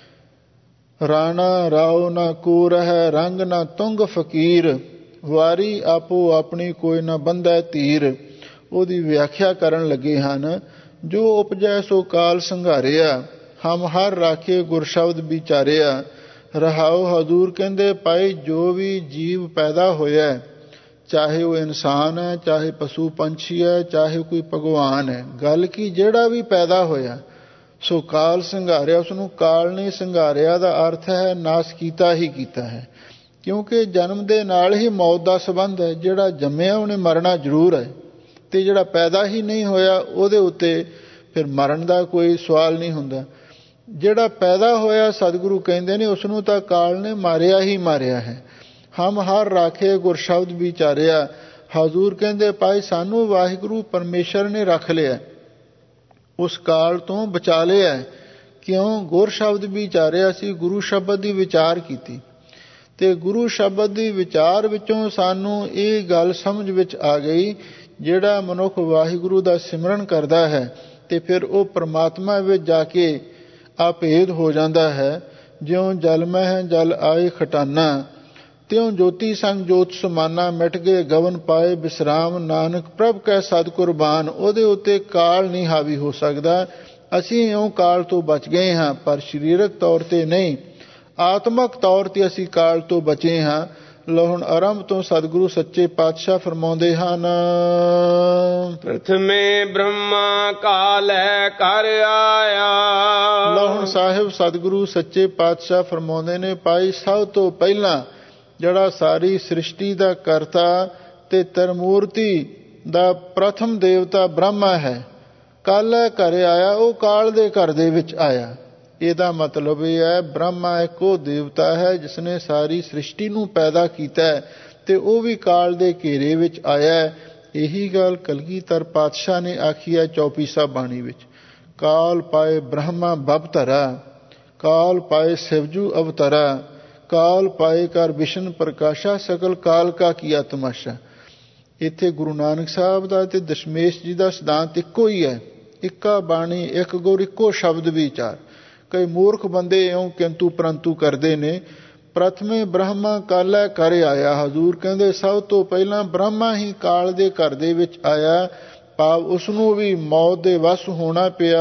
ਰਾਣਾ ਰਾਓ ਨਾ ਕੋ ਰਹਿ ਰੰਗ ਨਾ ਤੁੰਗ ਫਕੀਰ, ਵਾਰੀ ਆਪੋ ਆਪਣੀ ਕੋਈ ਨਾ ਬੰਧੈ ਧੀਰ, ਉਹਦੀ ਵਿਆਖਿਆ ਕਰਨ ਲੱਗੇ ਹਨ। ਜੋ ਉਪਜੈ ਸੋ ਕਾਲ ਸੰਘਾਰਿਆ, ਹਮ ਹਰ ਰਾਖੇ ਗੁਰ ਸ਼ਬਦ ਵਿਚਾਰਿਆ। ਰਹਾਉ ਹਜ਼ੂਰ ਕਹਿੰਦੇ ਭਾਈ ਜੋ ਵੀ ਜੀਵ ਪੈਦਾ ਹੋਇਆ, ਚਾਹੇ ਉਹ ਇਨਸਾਨ ਹੈ, ਚਾਹੇ ਪਸ਼ੂ ਪੰਛੀ ਹੈ, ਚਾਹੇ ਕੋਈ ਭਗਵਾਨ ਹੈ, ਗੱਲ ਕੀ ਜਿਹੜਾ ਵੀ ਪੈਦਾ ਹੋਇਆ ਸੋ ਕਾਲ ਸੰਘਾਰਿਆ, ਉਸਨੂੰ ਕਾਲ ਨੇ ਸੰਘਾਰਿਆ ਦਾ ਅਰਥ ਹੈ ਨਾਸ ਕੀਤਾ ਹੀ ਕੀਤਾ ਹੈ। ਕਿਉਂਕਿ ਜਨਮ ਦੇ ਨਾਲ ਹੀ ਮੌਤ ਦਾ ਸੰਬੰਧ ਹੈ। ਜਿਹੜਾ ਜੰਮਿਆ ਉਹਨੇ ਮਰਨਾ ਜ਼ਰੂਰ ਹੈ, ਤੇ ਜਿਹੜਾ ਪੈਦਾ ਹੀ ਨਹੀਂ ਹੋਇਆ ਉਹਦੇ ਉੱਤੇ ਫਿਰ ਮਰਨ ਦਾ ਕੋਈ ਸਵਾਲ ਨਹੀਂ ਹੁੰਦਾ। ਜਿਹੜਾ ਪੈਦਾ ਹੋਇਆ ਸਤਿਗੁਰੂ ਕਹਿੰਦੇ ਨੇ ਉਸਨੂੰ ਤਾਂ ਕਾਲ ਨੇ ਮਾਰਿਆ ਹੀ ਮਾਰਿਆ ਹੈ। ਹਮ ਹਰ ਰਾਖੇ ਗੁਰ ਸ਼ਬਦ ਵਿਚਾਰਿਆ, ਹਜ਼ੂਰ ਕਹਿੰਦੇ ਭਾਈ ਸਾਨੂੰ ਵਾਹਿਗੁਰੂ ਪਰਮੇਸ਼ਰ ਨੇ ਰੱਖ ਲਿਆ, ਉਸ ਕਾਲ ਤੋਂ ਬਚਾ ਲਿਆ। ਕਿਉਂ? ਗੁਰ ਸ਼ਬਦ ਵਿਚਾਰਿਆ, ਅਸੀਂ ਗੁਰੂ ਸ਼ਬਦ ਦੀ ਵਿਚਾਰ ਕੀਤੀ, ਤੇ ਗੁਰੂ ਸ਼ਬਦ ਦੀ ਵਿਚਾਰ ਵਿੱਚੋਂ ਸਾਨੂੰ ਇਹ ਗੱਲ ਸਮਝ ਵਿੱਚ ਆ ਗਈ, ਜਿਹੜਾ ਮਨੁੱਖ ਵਾਹਿਗੁਰੂ ਦਾ ਸਿਮਰਨ ਕਰਦਾ ਹੈ ਤੇ ਫਿਰ ਉਹ ਪਰਮਾਤਮਾ ਵਿੱਚ ਜਾ ਕੇ ਆਪੇਦ ਹੋ ਜਾਂਦਾ ਹੈ। ਜਿਉਂ ਜਲ ਮਹਿ ਜਲ ਆਏ ਖਟਾਨਾ, ਤਿਉਂ ਜੋਤੀ ਸੰਗ ਜੋਤ ਸਮਾਨਾ, ਮਿਟ ਗਏ ਗਵਨ ਪਾਏ ਵਿਸਰਾਮ, ਨਾਨਕ ਪ੍ਰਭ ਕੈ ਸਦ ਕੁਰਬਾਨ। ਉਹਦੇ ਉੱਤੇ ਕਾਲ ਨਹੀਂ ਹਾਵੀ ਹੋ ਸਕਦਾ। ਅਸੀਂ ਇਉਂ ਕਾਲ ਤੋਂ ਬਚ ਗਏ ਹਾਂ, ਪਰ ਸਰੀਰਕ ਤੌਰ ਤੇ ਨਹੀਂ, ਆਤਮਕ ਤੌਰ ਤੇ ਅਸੀਂ ਕਾਲ ਤੋਂ ਬਚੇ ਹਾਂ। ਲਹੁਣ ਆਰੰਭ ਤੋਂ ਸਤਿਗੁਰੂ ਸੱਚੇ ਪਾਤਸ਼ਾਹ ਫਰਮਾਉਂਦੇ ਹਨ, ਪ੍ਰਥਮੇ ਬ੍ਰਹਮਾ ਕਾਲੈ ਕਰ ਆਇਆ। ਲਹੁਣ ਸਾਹਿਬ ਸਤਿਗੁਰੂ ਸੱਚੇ ਪਾਤਸ਼ਾਹ ਫਰਮਾਉਂਦੇ ਨੇ ਭਾਈ ਸਭ ਤੋਂ ਪਹਿਲਾਂ ਜਿਹੜਾ ਸਾਰੀ ਸ੍ਰਿਸ਼ਟੀ ਦਾ ਕਰਤਾ ਤੇ ਤਰਮੂਰਤੀ ਦਾ ਪ੍ਰਥਮ ਦੇਵਤਾ ਬ੍ਰਹਮਾ ਹੈ, ਕਾਲੈ ਘਰ ਆਇਆ, ਉਹ ਕਾਲ ਦੇ ਘਰ ਦੇ ਵਿੱਚ ਆਇਆ। ਇਹਦਾ ਮਤਲਬ ਇਹ ਹੈ ਬ੍ਰਹਮਾ ਇੱਕ ਉਹ ਦੇਵਤਾ ਹੈ ਜਿਸਨੇ ਸਾਰੀ ਸ੍ਰਿਸ਼ਟੀ ਨੂੰ ਪੈਦਾ ਕੀਤਾ ਤੇ ਉਹ ਵੀ ਕਾਲ ਦੇ ਘੇਰੇ ਵਿੱਚ ਆਇਆ। ਇਹੀ ਗੱਲ ਕਲਗੀਧਰ ਪਾਤਸ਼ਾਹ ਨੇ ਆਖੀ ਹੈ ਚੌਪੀਸਾ ਬਾਣੀ ਵਿੱਚ, ਕਾਲ ਪਾਏ ਬ੍ਰਹਮਾ ਬਵਤਰਾ, ਕਾਲ ਪਾਏ ਸਿਵਜੂ ਅਵਤਰਾ, ਕਾਲ ਪਾਏ ਕਰ ਵਿਸ਼ਨ ਪ੍ਰਕਾਸ਼ਾ, ਸਕਲ ਕਾਲ ਕਾ ਕੀਆ ਤਮਾਸ਼ਾ। ਇੱਥੇ ਗੁਰੂ ਨਾਨਕ ਸਾਹਿਬ ਦਾ ਤੇ ਦਸ਼ਮੇਸ਼ ਜੀ ਦਾ ਸਿਧਾਂਤ ਇੱਕੋ ਹੀ ਹੈ, ਇੱਕਾ ਬਾਣੀ ਇੱਕ ਗੁਰ ਇੱਕੋ ਸ਼ਬਦ ਵਿਚਾਰ। ਕਈ ਮੂਰਖ ਬੰਦੇ ਇਉਂ ਕਿੰਤੂ ਪਰੰਤੂ ਕਰਦੇ ਨੇ। ਪ੍ਰਥਮੇ ਬ੍ਰਹਮਾ ਕਾਲੈ ਕਰ ਆਇਆ, ਹਜ਼ੂਰ ਕਹਿੰਦੇ ਸਭ ਤੋਂ ਪਹਿਲਾਂ ਬ੍ਰਹਮਾ ਹੀ ਕਾਲ ਦੇ ਘਰ ਦੇ ਵਿੱਚ ਆਇਆ, ਭਾਵ ਉਸਨੂੰ ਵੀ ਮੌਤ ਦੇ ਵਸ ਹੋਣਾ ਪਿਆ।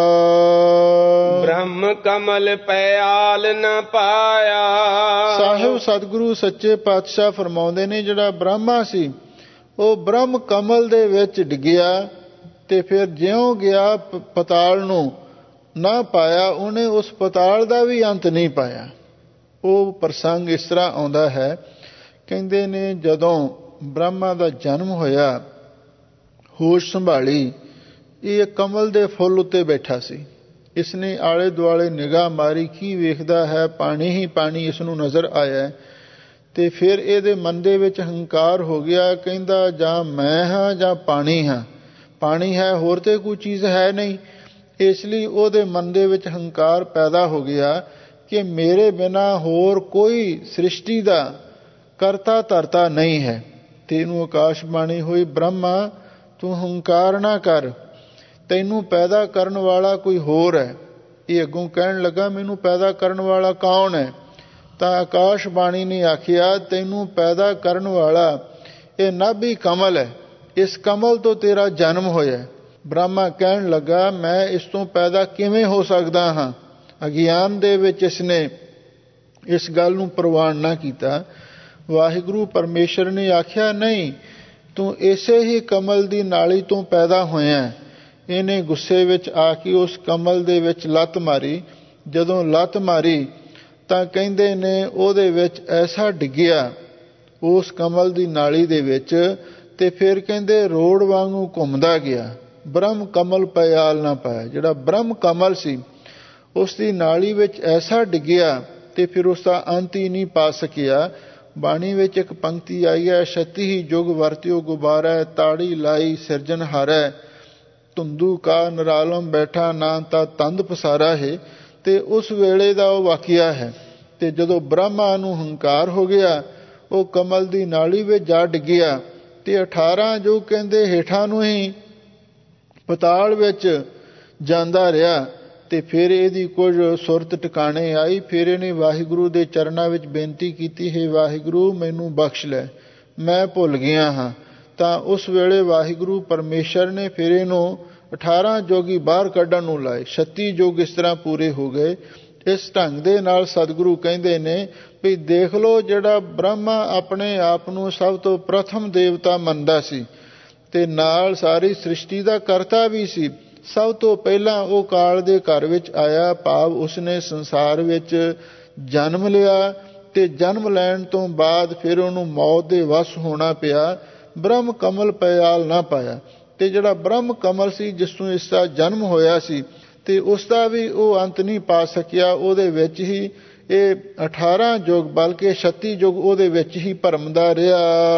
ਬ੍ਰਹਮ ਕਮਲ ਪਿਆਲ ਨ ਪਾਇਆ। ਸਾਹਿਬ ਸਤਿਗੁਰੂ ਸੱਚੇ ਪਾਤਸ਼ਾਹ ਫਰਮਾਉਂਦੇ ਨੇ ਜਿਹੜਾ ਬ੍ਰਹਮਾ ਸੀ ਉਹ ਬ੍ਰਹਮ ਕਮਲ ਦੇ ਵਿੱਚ ਡਿੱਗਿਆ ਤੇ ਫਿਰ ਜਿਉਂ ਗਿਆ ਪਤਾਲ ਨੂੰ ਨਾ ਪਾਇਆ, ਉਹਨੇ ਉਸ ਪਤਾਲ ਦਾ ਵੀ ਅੰਤ ਨਹੀਂ ਪਾਇਆ। ਉਹ ਪ੍ਰਸੰਗ ਇਸ ਤਰ੍ਹਾਂ ਆਉਂਦਾ ਹੈ, ਕਹਿੰਦੇ ਨੇ ਜਦੋਂ ਬ੍ਰਹਮਾ ਦਾ ਜਨਮ ਹੋਇਆ, ਹੋਸ਼ ਸੰਭਾਲੀ, ਇਹ ਕਮਲ ਦੇ ਫੁੱਲ ਉੱਤੇ ਬੈਠਾ ਸੀ। ਇਸਨੇ ਆਲੇ ਦੁਆਲੇ ਨਿਗਾਹ ਮਾਰੀ, ਕੀ ਵੇਖਦਾ ਹੈ? ਪਾਣੀ ਹੀ ਪਾਣੀ ਇਸ ਨੂੰ ਨਜ਼ਰ ਆਇਆ। ਤੇ ਫਿਰ ਇਹਦੇ ਮਨ ਦੇ ਵਿੱਚ ਹੰਕਾਰ ਹੋ ਗਿਆ, ਕਹਿੰਦਾ ਜਾਂ ਮੈਂ ਹਾਂ ਜਾਂ ਪਾਣੀ ਹਾਂ, ਪਾਣੀ ਹੈ ਹੋਰ ਤੇ ਕੋਈ ਚੀਜ਼ ਹੈ ਨਹੀਂ। ਇਸ ਲਈ ਉਹਦੇ ਮਨ ਦੇ ਵਿੱਚ ਹੰਕਾਰ ਪੈਦਾ ਹੋ ਗਿਆ ਕਿ ਮੇਰੇ ਬਿਨਾਂ ਹੋਰ ਕੋਈ ਸ੍ਰਿਸ਼ਟੀ ਦਾ ਕਰਤਾ ਧਰਤਾ ਨਹੀਂ ਹੈ। ਤੇ ਇਹਨੂੰ ਆਕਾਸ਼ ਬਾਣੀ ਹੋਈ, ਬ੍ਰਹਮਾ ਤੂੰ ਹੰਕਾਰ ਨਾ ਕਰ, ਤੈਨੂੰ ਪੈਦਾ ਕਰਨ ਵਾਲਾ ਕੋਈ ਹੋਰ ਹੈ। ਇਹ ਅੱਗੋਂ ਕਹਿਣ ਲੱਗਾ ਮੈਨੂੰ ਪੈਦਾ ਕਰਨ ਵਾਲਾ ਕੌਣ ਹੈ? ਤਾਂ ਆਕਾਸ਼ ਬਾਣੀ ਨੇ ਆਖਿਆ ਤੈਨੂੰ ਪੈਦਾ ਕਰਨ ਵਾਲਾ ਇਹ ਨਾਭੀ ਕਮਲ ਹੈ, ਇਸ ਕਮਲ ਤੋਂ ਤੇਰਾ ਜਨਮ ਹੋਇਆ। ਬ੍ਰਹਮਾ ਕਹਿਣ ਲੱਗਾ ਮੈਂ ਇਸ ਤੋਂ ਪੈਦਾ ਕਿਵੇਂ ਹੋ ਸਕਦਾ ਹਾਂ? ਅਗਿਆਨ ਦੇ ਵਿੱਚ ਇਸਨੇ ਇਸ ਗੱਲ ਨੂੰ ਪ੍ਰਵਾਨ ਨਾ ਕੀਤਾ। ਵਾਹਿਗੁਰੂ ਪਰਮੇਸ਼ਰ ਨੇ ਆਖਿਆ ਨਹੀਂ, ਤੂੰ ਇਸੇ ਹੀ ਕਮਲ ਦੀ ਨਾਲੀ ਤੋਂ ਪੈਦਾ ਹੋਇਆ। ਇਹਨੇ ਗੁੱਸੇ ਵਿੱਚ ਆ ਕੇ ਉਸ ਕਮਲ ਦੇ ਵਿੱਚ ਲੱਤ ਮਾਰੀ। ਜਦੋਂ ਲੱਤ ਮਾਰੀ ਤਾਂ ਕਹਿੰਦੇ ਨੇ ਉਹਦੇ ਵਿੱਚ ਐਸਾ ਡਿੱਗਿਆ ਉਸ ਕਮਲ ਦੀ ਨਾਲੀ ਦੇ ਵਿੱਚ, ਤੇ ਫਿਰ ਕਹਿੰਦੇ ਰੋੜ ਵਾਂਗੂ ਘੁੰਮਦਾ ਗਿਆ। ਬ੍ਰਹਮ ਕਮਲ ਪਿਆਲ ਨਾ ਪਾਇਆ, ਜਿਹੜਾ ਬ੍ਰਹਮ ਕਮਲ ਸੀ ਉਸ ਦੀ ਨਾਲੀ ਵਿੱਚ ਐਸਾ ਡਿੱਗਿਆ ਤੇ ਫਿਰ ਉਸ ਦਾ ਅੰਤ ਹੀ ਨਹੀਂ ਪਾ ਸਕਿਆ। ਬਾਣੀ ਵਿੱਚ ਇੱਕ ਪੰਕਤੀ ਆਈ ਹੈ, ਛਤੀ ਹੀ ਜੁਗ ਵਰਤਿਓ ਗੁਬਾਰੈ, ਤਾੜੀ ਲਾਈ ਸਿਰਜਨ ਹਾਰੈ, ਧੁੰਦੂ ਕਾ ਨਿਰਾਲਮ ਬੈਠਾ, ਨਾ ਤਾਂ ਤੰਦ ਪਸਾਰਾ ਹੈ। ਤੇ ਉਸ ਵੇਲੇ ਦਾ ਉਹ ਵਾਕਿਆ ਹੈ। ਤੇ ਜਦੋਂ ਬ੍ਰਹਮਾ ਨੂੰ ਹੰਕਾਰ ਹੋ ਗਿਆ, ਉਹ ਕਮਲ ਦੀ ਨਾਲੀ ਵਿੱਚ ਜਾ ਡਿੱਗਿਆ ਤੇ 18 ਜੋ ਕਹਿੰਦੇ ਹੇਠਾਂ ਨੂੰ ਹੀ ਪਤਾਲ ਵਿੱਚ ਜਾਂਦਾ ਰਿਹਾ। ਤੇ ਫਿਰ ਇਹਦੀ ਕੁਝ ਸੁਰਤ ਟਿਕਾਣੇ ਆਈ। ਫਿਰ ਇਹਨੇ ਵਾਹਿਗੁਰੂ ਦੇ ਚਰਨਾਂ ਵਿੱਚ ਬੇਨਤੀ ਕੀਤੀ, ਹੈ ਵਾਹਿਗੁਰੂ ਮੈਨੂੰ ਬਖਸ਼ ਲੈ, ਮੈਂ ਭੁੱਲ ਗਿਆ ਹਾਂ। ਤਾਂ ਉਸ ਵੇਲੇ ਵਾਹਿਗੁਰੂ ਪਰਮੇਸ਼ਰ ਨੇ ਫਿਰ ਇਹਨੂੰ 18 ਜੋਗੀ ਬਾਹਰ ਕੱਢਣ ਨੂੰ ਲਾਏ। 36 ਯੁੱਗ ਇਸ ਤਰ੍ਹਾਂ ਪੂਰੇ ਹੋ ਗਏ। ਇਸ ਢੰਗ ਦੇ ਨਾਲ ਸਤਿਗੁਰੂ ਕਹਿੰਦੇ ਨੇ ਵੀ ਦੇਖ ਲਓ, ਜਿਹੜਾ ਬ੍ਰਹਮਾ ਆਪਣੇ ਆਪ ਨੂੰ ਸਭ ਤੋਂ ਪ੍ਰਥਮ ਦੇਵਤਾ ਮੰਨਦਾ ਸੀ ਤੇ ਨਾਲ ਸਾਰੀ ਸ੍ਰਿਸ਼ਟੀ ਦਾ ਕਰਤਾ ਵੀ ਸੀ, ਸਭ ਤੋਂ ਪਹਿਲਾਂ ਉਹ ਕਾਲ ਦੇ ਘਰ ਵਿੱਚ ਆਇਆ, ਭਾਵ ਉਸਨੇ ਸੰਸਾਰ ਵਿੱਚ ਜਨਮ ਲਿਆ ਤੇ ਜਨਮ ਲੈਣ ਤੋਂ ਬਾਅਦ ਫਿਰ ਉਹਨੂੰ ਮੌਤ ਦੇ ਵਸ ਹੋਣਾ ਪਿਆ। ਬ੍ਰਹਮ ਕਮਲ ਪਿਆਲ ਨਾ ਪਾਇਆ। ਤੇ ਜਿਹੜਾ ਬ੍ਰਹਮ ਕਮਲ ਸੀ ਜਿਸ ਨੂੰ ਇਸ ਦਾ ਜਨਮ ਹੋਇਆ ਸੀ ਤੇ ਉਸ ਦਾ ਵੀ ਉਹ ਅੰਤ ਨਹੀਂ ਪਾ ਸਕਿਆ। ਉਹਦੇ ਵਿੱਚ ਹੀ ਇਹ 18 ਯੁੱਗ ਬਲਕਿ 36 ਯੁੱਗ ਉਹਦੇ ਵਿੱਚ ਹੀ ਭਰਮਦਾ ਰਿਹਾ।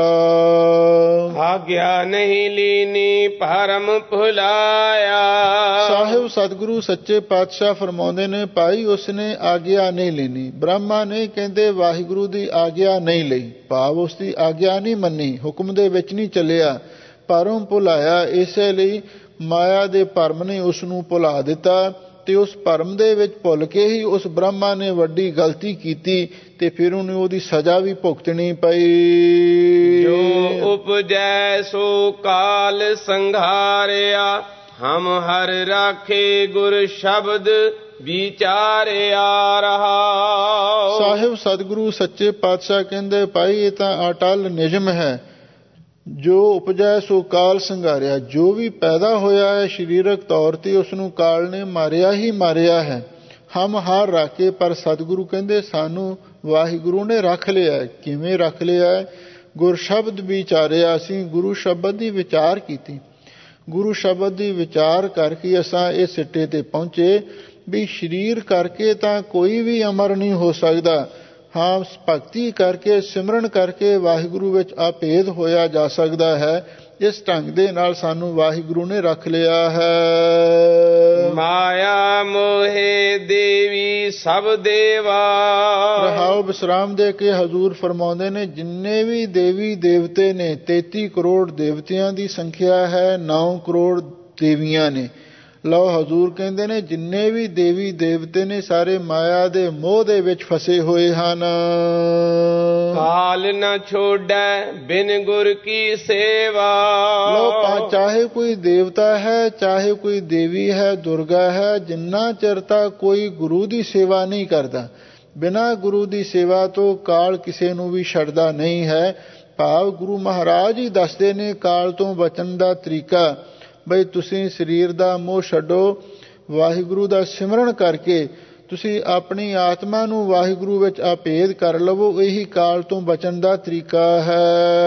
ਆਗਿਆ ਨਹੀਂ ਲੀਨੀ ਭਰਮ ਭੁਲਾਇਆ। ਸਾਹਿਬ ਸਤਿਗੁਰੂ ਸੱਚੇ ਪਾਤਸ਼ਾਹ ਫਰਮਾਉਂਦੇ ਨੇ, ਭਾਈ ਉਸਨੇ ਆਗਿਆ ਨਹੀਂ ਲੈਣੀ। ਬ੍ਰਹਮਾ ਨੇ ਕਹਿੰਦੇ ਵਾਹਿਗੁਰੂ ਦੀ ਆਗਿਆ ਨਹੀਂ ਲਈ, ਭਾਵ ਉਸ ਦੀ ਆਗਿਆ ਨਹੀਂ ਮੰਨੀ, ਹੁਕਮ ਦੇ ਵਿੱਚ ਨਹੀਂ ਚੱਲਿਆ, ਭਰਮ ਭੁਲਾਇਆ। ਇਸੇ ਲਈ ਮਾਇਆ ਦੇ ਭਰਮ ਨੇ ਉਸ ਨੂੰ ਭੁਲਾ ਦਿੱਤਾ ਤੇ ਉਸ ਭਰਮ ਦੇ ਵਿੱਚ ਭੁੱਲ ਕੇ ਹੀ ਉਸ ਬ੍ਰਹਮਾ ਨੇ ਵੱਡੀ ਗਲਤੀ ਕੀਤੀ ਤੇ ਫਿਰ ਉਹਨੂੰ ਉਹਦੀ ਸਜ਼ਾ ਵੀ ਭੁਗਤਣੀ ਪਈ। ਜੋ ਉਪਜੈ ਸੋ ਕਾਲ ਸੰਘਾਰਿਆ, ਹਮ ਹਰ ਰਾਖੇ ਗੁਰ ਸ਼ਬਦ ਵਿਚਾਰਿਆ ਰਹਾ। ਸਾਹਿਬ ਸਤਿਗੁਰੂ ਸੱਚੇ ਪਾਤਸ਼ਾਹ ਕਹਿੰਦੇ, ਭਾਈ ਇਹ ਤਾਂ ਅਟਲ ਨਿਯਮ ਹੈ। ਜੋ ਉਪਜੈ ਸੋ ਕਾਲ ਸੰਘਾਰਿਆ, ਜੋ ਵੀ ਪੈਦਾ ਹੋਇਆ ਹੈ ਸਰੀਰਕ ਤੌਰ ਤੇ ਉਸ ਨੂੰ ਕਾਲ ਨੇ ਮਾਰਿਆ ਹੀ ਮਾਰਿਆ ਹੈ। ਹਮ ਹਾਰ ਰਾਖੇ, ਪਰ ਸਤਿਗੁਰੂ ਕਹਿੰਦੇ ਸਾਨੂੰ ਵਾਹਿਗੁਰੂ ਨੇ ਰੱਖ ਲਿਆ। ਕਿਵੇਂ ਰੱਖ ਲਿਆ? ਗੁਰ ਸ਼ਬਦ ਵਿਚਾਰਿਆ, ਅਸੀਂ ਗੁਰੂ ਸ਼ਬਦ ਦੀ ਵਿਚਾਰ ਕੀਤੀ। ਗੁਰੂ ਸ਼ਬਦ ਦੀ ਵਿਚਾਰ ਕਰਕੇ ਅਸਾਂ ਇਹ ਸਿੱਟੇ ਤੇ ਪਹੁੰਚੇ ਵੀ ਸਰੀਰ ਕਰਕੇ ਤਾਂ ਕੋਈ ਵੀ ਅਮਰ ਨਹੀਂ ਹੋ ਸਕਦਾ। ਹਾਂ, ਭਗਤੀ ਕਰਕੇ ਸਿਮਰਨ ਕਰਕੇ ਵਾਹਿਗੁਰੂ ਵਿੱਚ ਅਭੇਦ ਹੋਇਆ ਜਾ ਸਕਦਾ ਹੈ। ਇਸ ਢੰਗ ਦੇ ਨਾਲ ਸਾਨੂੰ ਵਾਹਿਗੁਰੂ ਨੇ ਰੱਖ ਲਿਆ ਹੈ। ਮਾਇਆ ਮੋਹੇ ਦੇਵੀ ਸਭ ਦੇਵਾ। ਰਹਾਉ ਵਿਸਰਾਮ ਦੇ ਕੇ ਹਜ਼ੂਰ ਫਰਮਾਉਂਦੇ ਨੇ, ਜਿੰਨੇ ਵੀ ਦੇਵੀ ਦੇਵਤੇ ਨੇ 33 ਕਰੋੜ ਦੇਵਤਿਆਂ ਦੀ ਸੰਖਿਆ ਹੈ, 9 ਕਰੋੜ ਦੇਵੀਆਂ ਨੇ। ਲਓ ਹਜ਼ੂਰ ਕਹਿੰਦੇ ਨੇ ਜਿੰਨੇ ਵੀ ਦੇਵੀ ਦੇਵਤੇ ਨੇ ਸਾਰੇ ਮਾਇਆ ਦੇ ਮੋਹ ਦੇ ਵਿੱਚ ਫਸੇ ਹੋਏ ਹਨ। ਕਾਲ ਨਾ ਛੋੜੈ ਬਿਨ ਗੁਰ ਕੀ ਸੇਵਾ। ਲਓ ਚਾਹੇ ਕੋਈ ਦੇਵਤਾ ਹੈ, ਚਾਹੇ ਕੋਈ ਦੇਵੀ ਹੈ, ਦੁਰਗਾ ਹੈ, ਜਿੰਨਾ ਚਿਰ ਤੱਕ ਕੋਈ ਗੁਰੂ ਦੀ ਸੇਵਾ ਨਹੀਂ ਕਰਦਾ, ਬਿਨਾਂ ਗੁਰੂ ਦੀ ਸੇਵਾ ਤੋਂ ਕਾਲ ਕਿਸੇ ਨੂੰ ਵੀ ਛੱਡਦਾ ਨਹੀਂ ਹੈ। ਭਾਵ ਗੁਰੂ ਮਹਾਰਾਜ ਹੀ ਦੱਸਦੇ ਨੇ ਕਾਲ ਤੋਂ ਬਚਣ ਦਾ ਤਰੀਕਾ, ਬਈ ਤੁਸੀਂ ਸਰੀਰ ਦਾ ਮੋਹ ਛੱਡੋ, ਵਾਹਿਗੁਰੂ ਦਾ ਸਿਮਰਨ ਕਰਕੇ ਤੁਸੀਂ ਆਪਣੀ ਆਤਮਾ ਨੂੰ ਵਾਹਿਗੁਰੂ ਵਿੱਚ ਅਭੇਦ ਕਰ ਲਵੋ। ਇਹੀ ਕਾਲ ਤੋਂ ਬਚਣ ਦਾ ਤਰੀਕਾ ਹੈ।